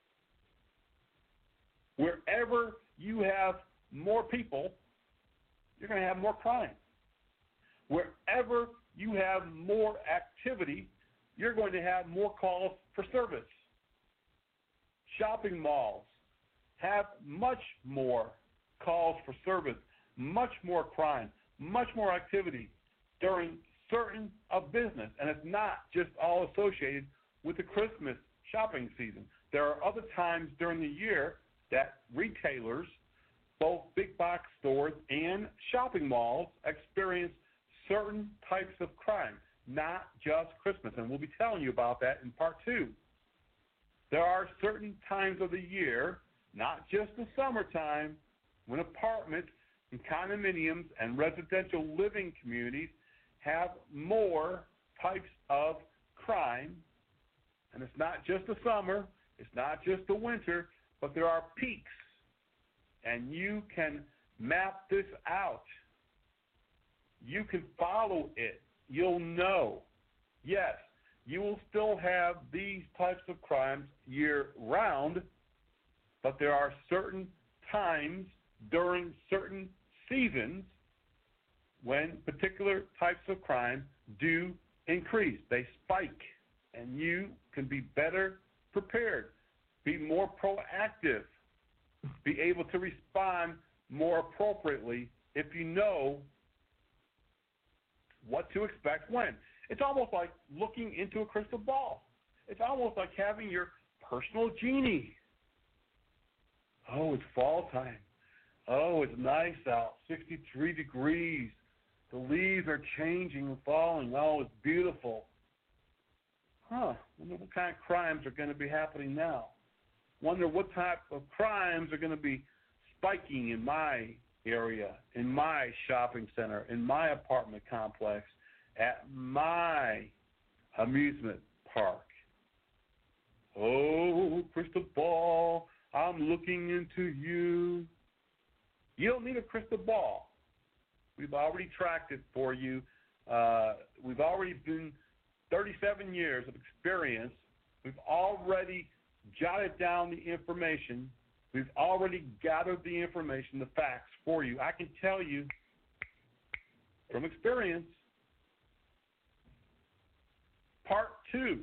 Wherever you have more people, you're going to have more crime. Wherever you have more activity, you're going to have more calls for service. Shopping malls have much more calls for service, much more crime, much more activity during certain of business. And it's not just all associated with the Christmas shopping season. There are other times during the year that retailers, both big box stores and shopping malls, experience certain types of crime, not just Christmas. And we'll be telling you about that in part two. There are certain times of the year, not just the summertime, when apartments and condominiums and residential living communities have more types of crime. And it's not just the summer, it's not just the winter, but there are peaks. And you can map this out. You can follow it. You'll know. Yes, you will still have these types of crimes year-round, but there are certain times during certain seasons when particular types of crime do increase. They spike, and you can be better prepared, be more proactive, be able to respond more appropriately if you know what to expect when. It's almost like looking into a crystal ball. It's almost like having your personal genie. Oh, it's fall time. Oh, it's nice out, sixty-three degrees. The leaves are changing and falling. Oh, it's beautiful. Huh, wonder what kind of crimes are going to be happening now. Wonder what type of crimes are going to be spiking in my area, in my shopping center, in my apartment complex, at my amusement park. Oh, crystal ball, I'm looking into you. You don't need a crystal ball. We've already tracked it for you. Uh, we've already been thirty-seven years of experience. We've already jotted down the information. We've already gathered the information, the facts for you. I can tell you from experience. Part two,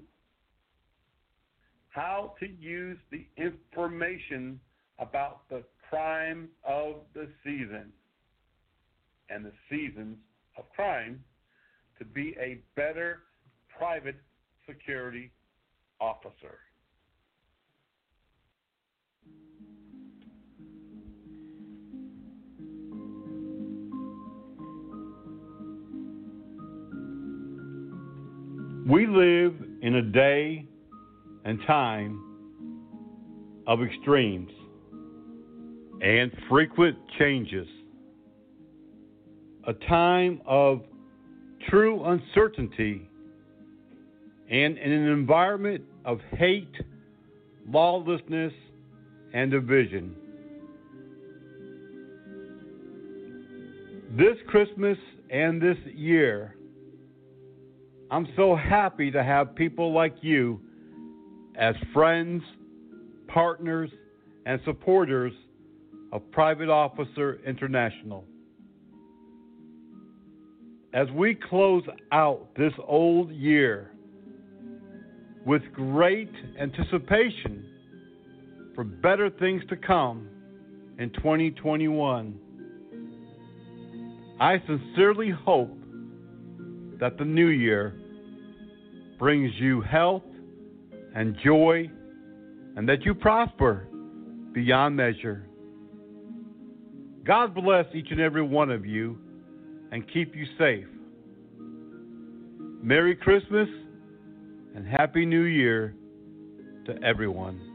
how to use the information about the crime of the season and the seasons of crime to be a better private security officer. We live in a day and time of extremes and frequent changes, a time of true uncertainty, and in an environment of hate, lawlessness, and division. This Christmas and this year, I'm so happy to have people like you as friends, partners, and supporters of Private Officer International. As we close out this old year with great anticipation for better things to come in twenty twenty-one, I sincerely hope that the new year brings you health and joy, and that you prosper beyond measure. God bless each and every one of you and keep you safe. Merry Christmas and Happy New Year to everyone.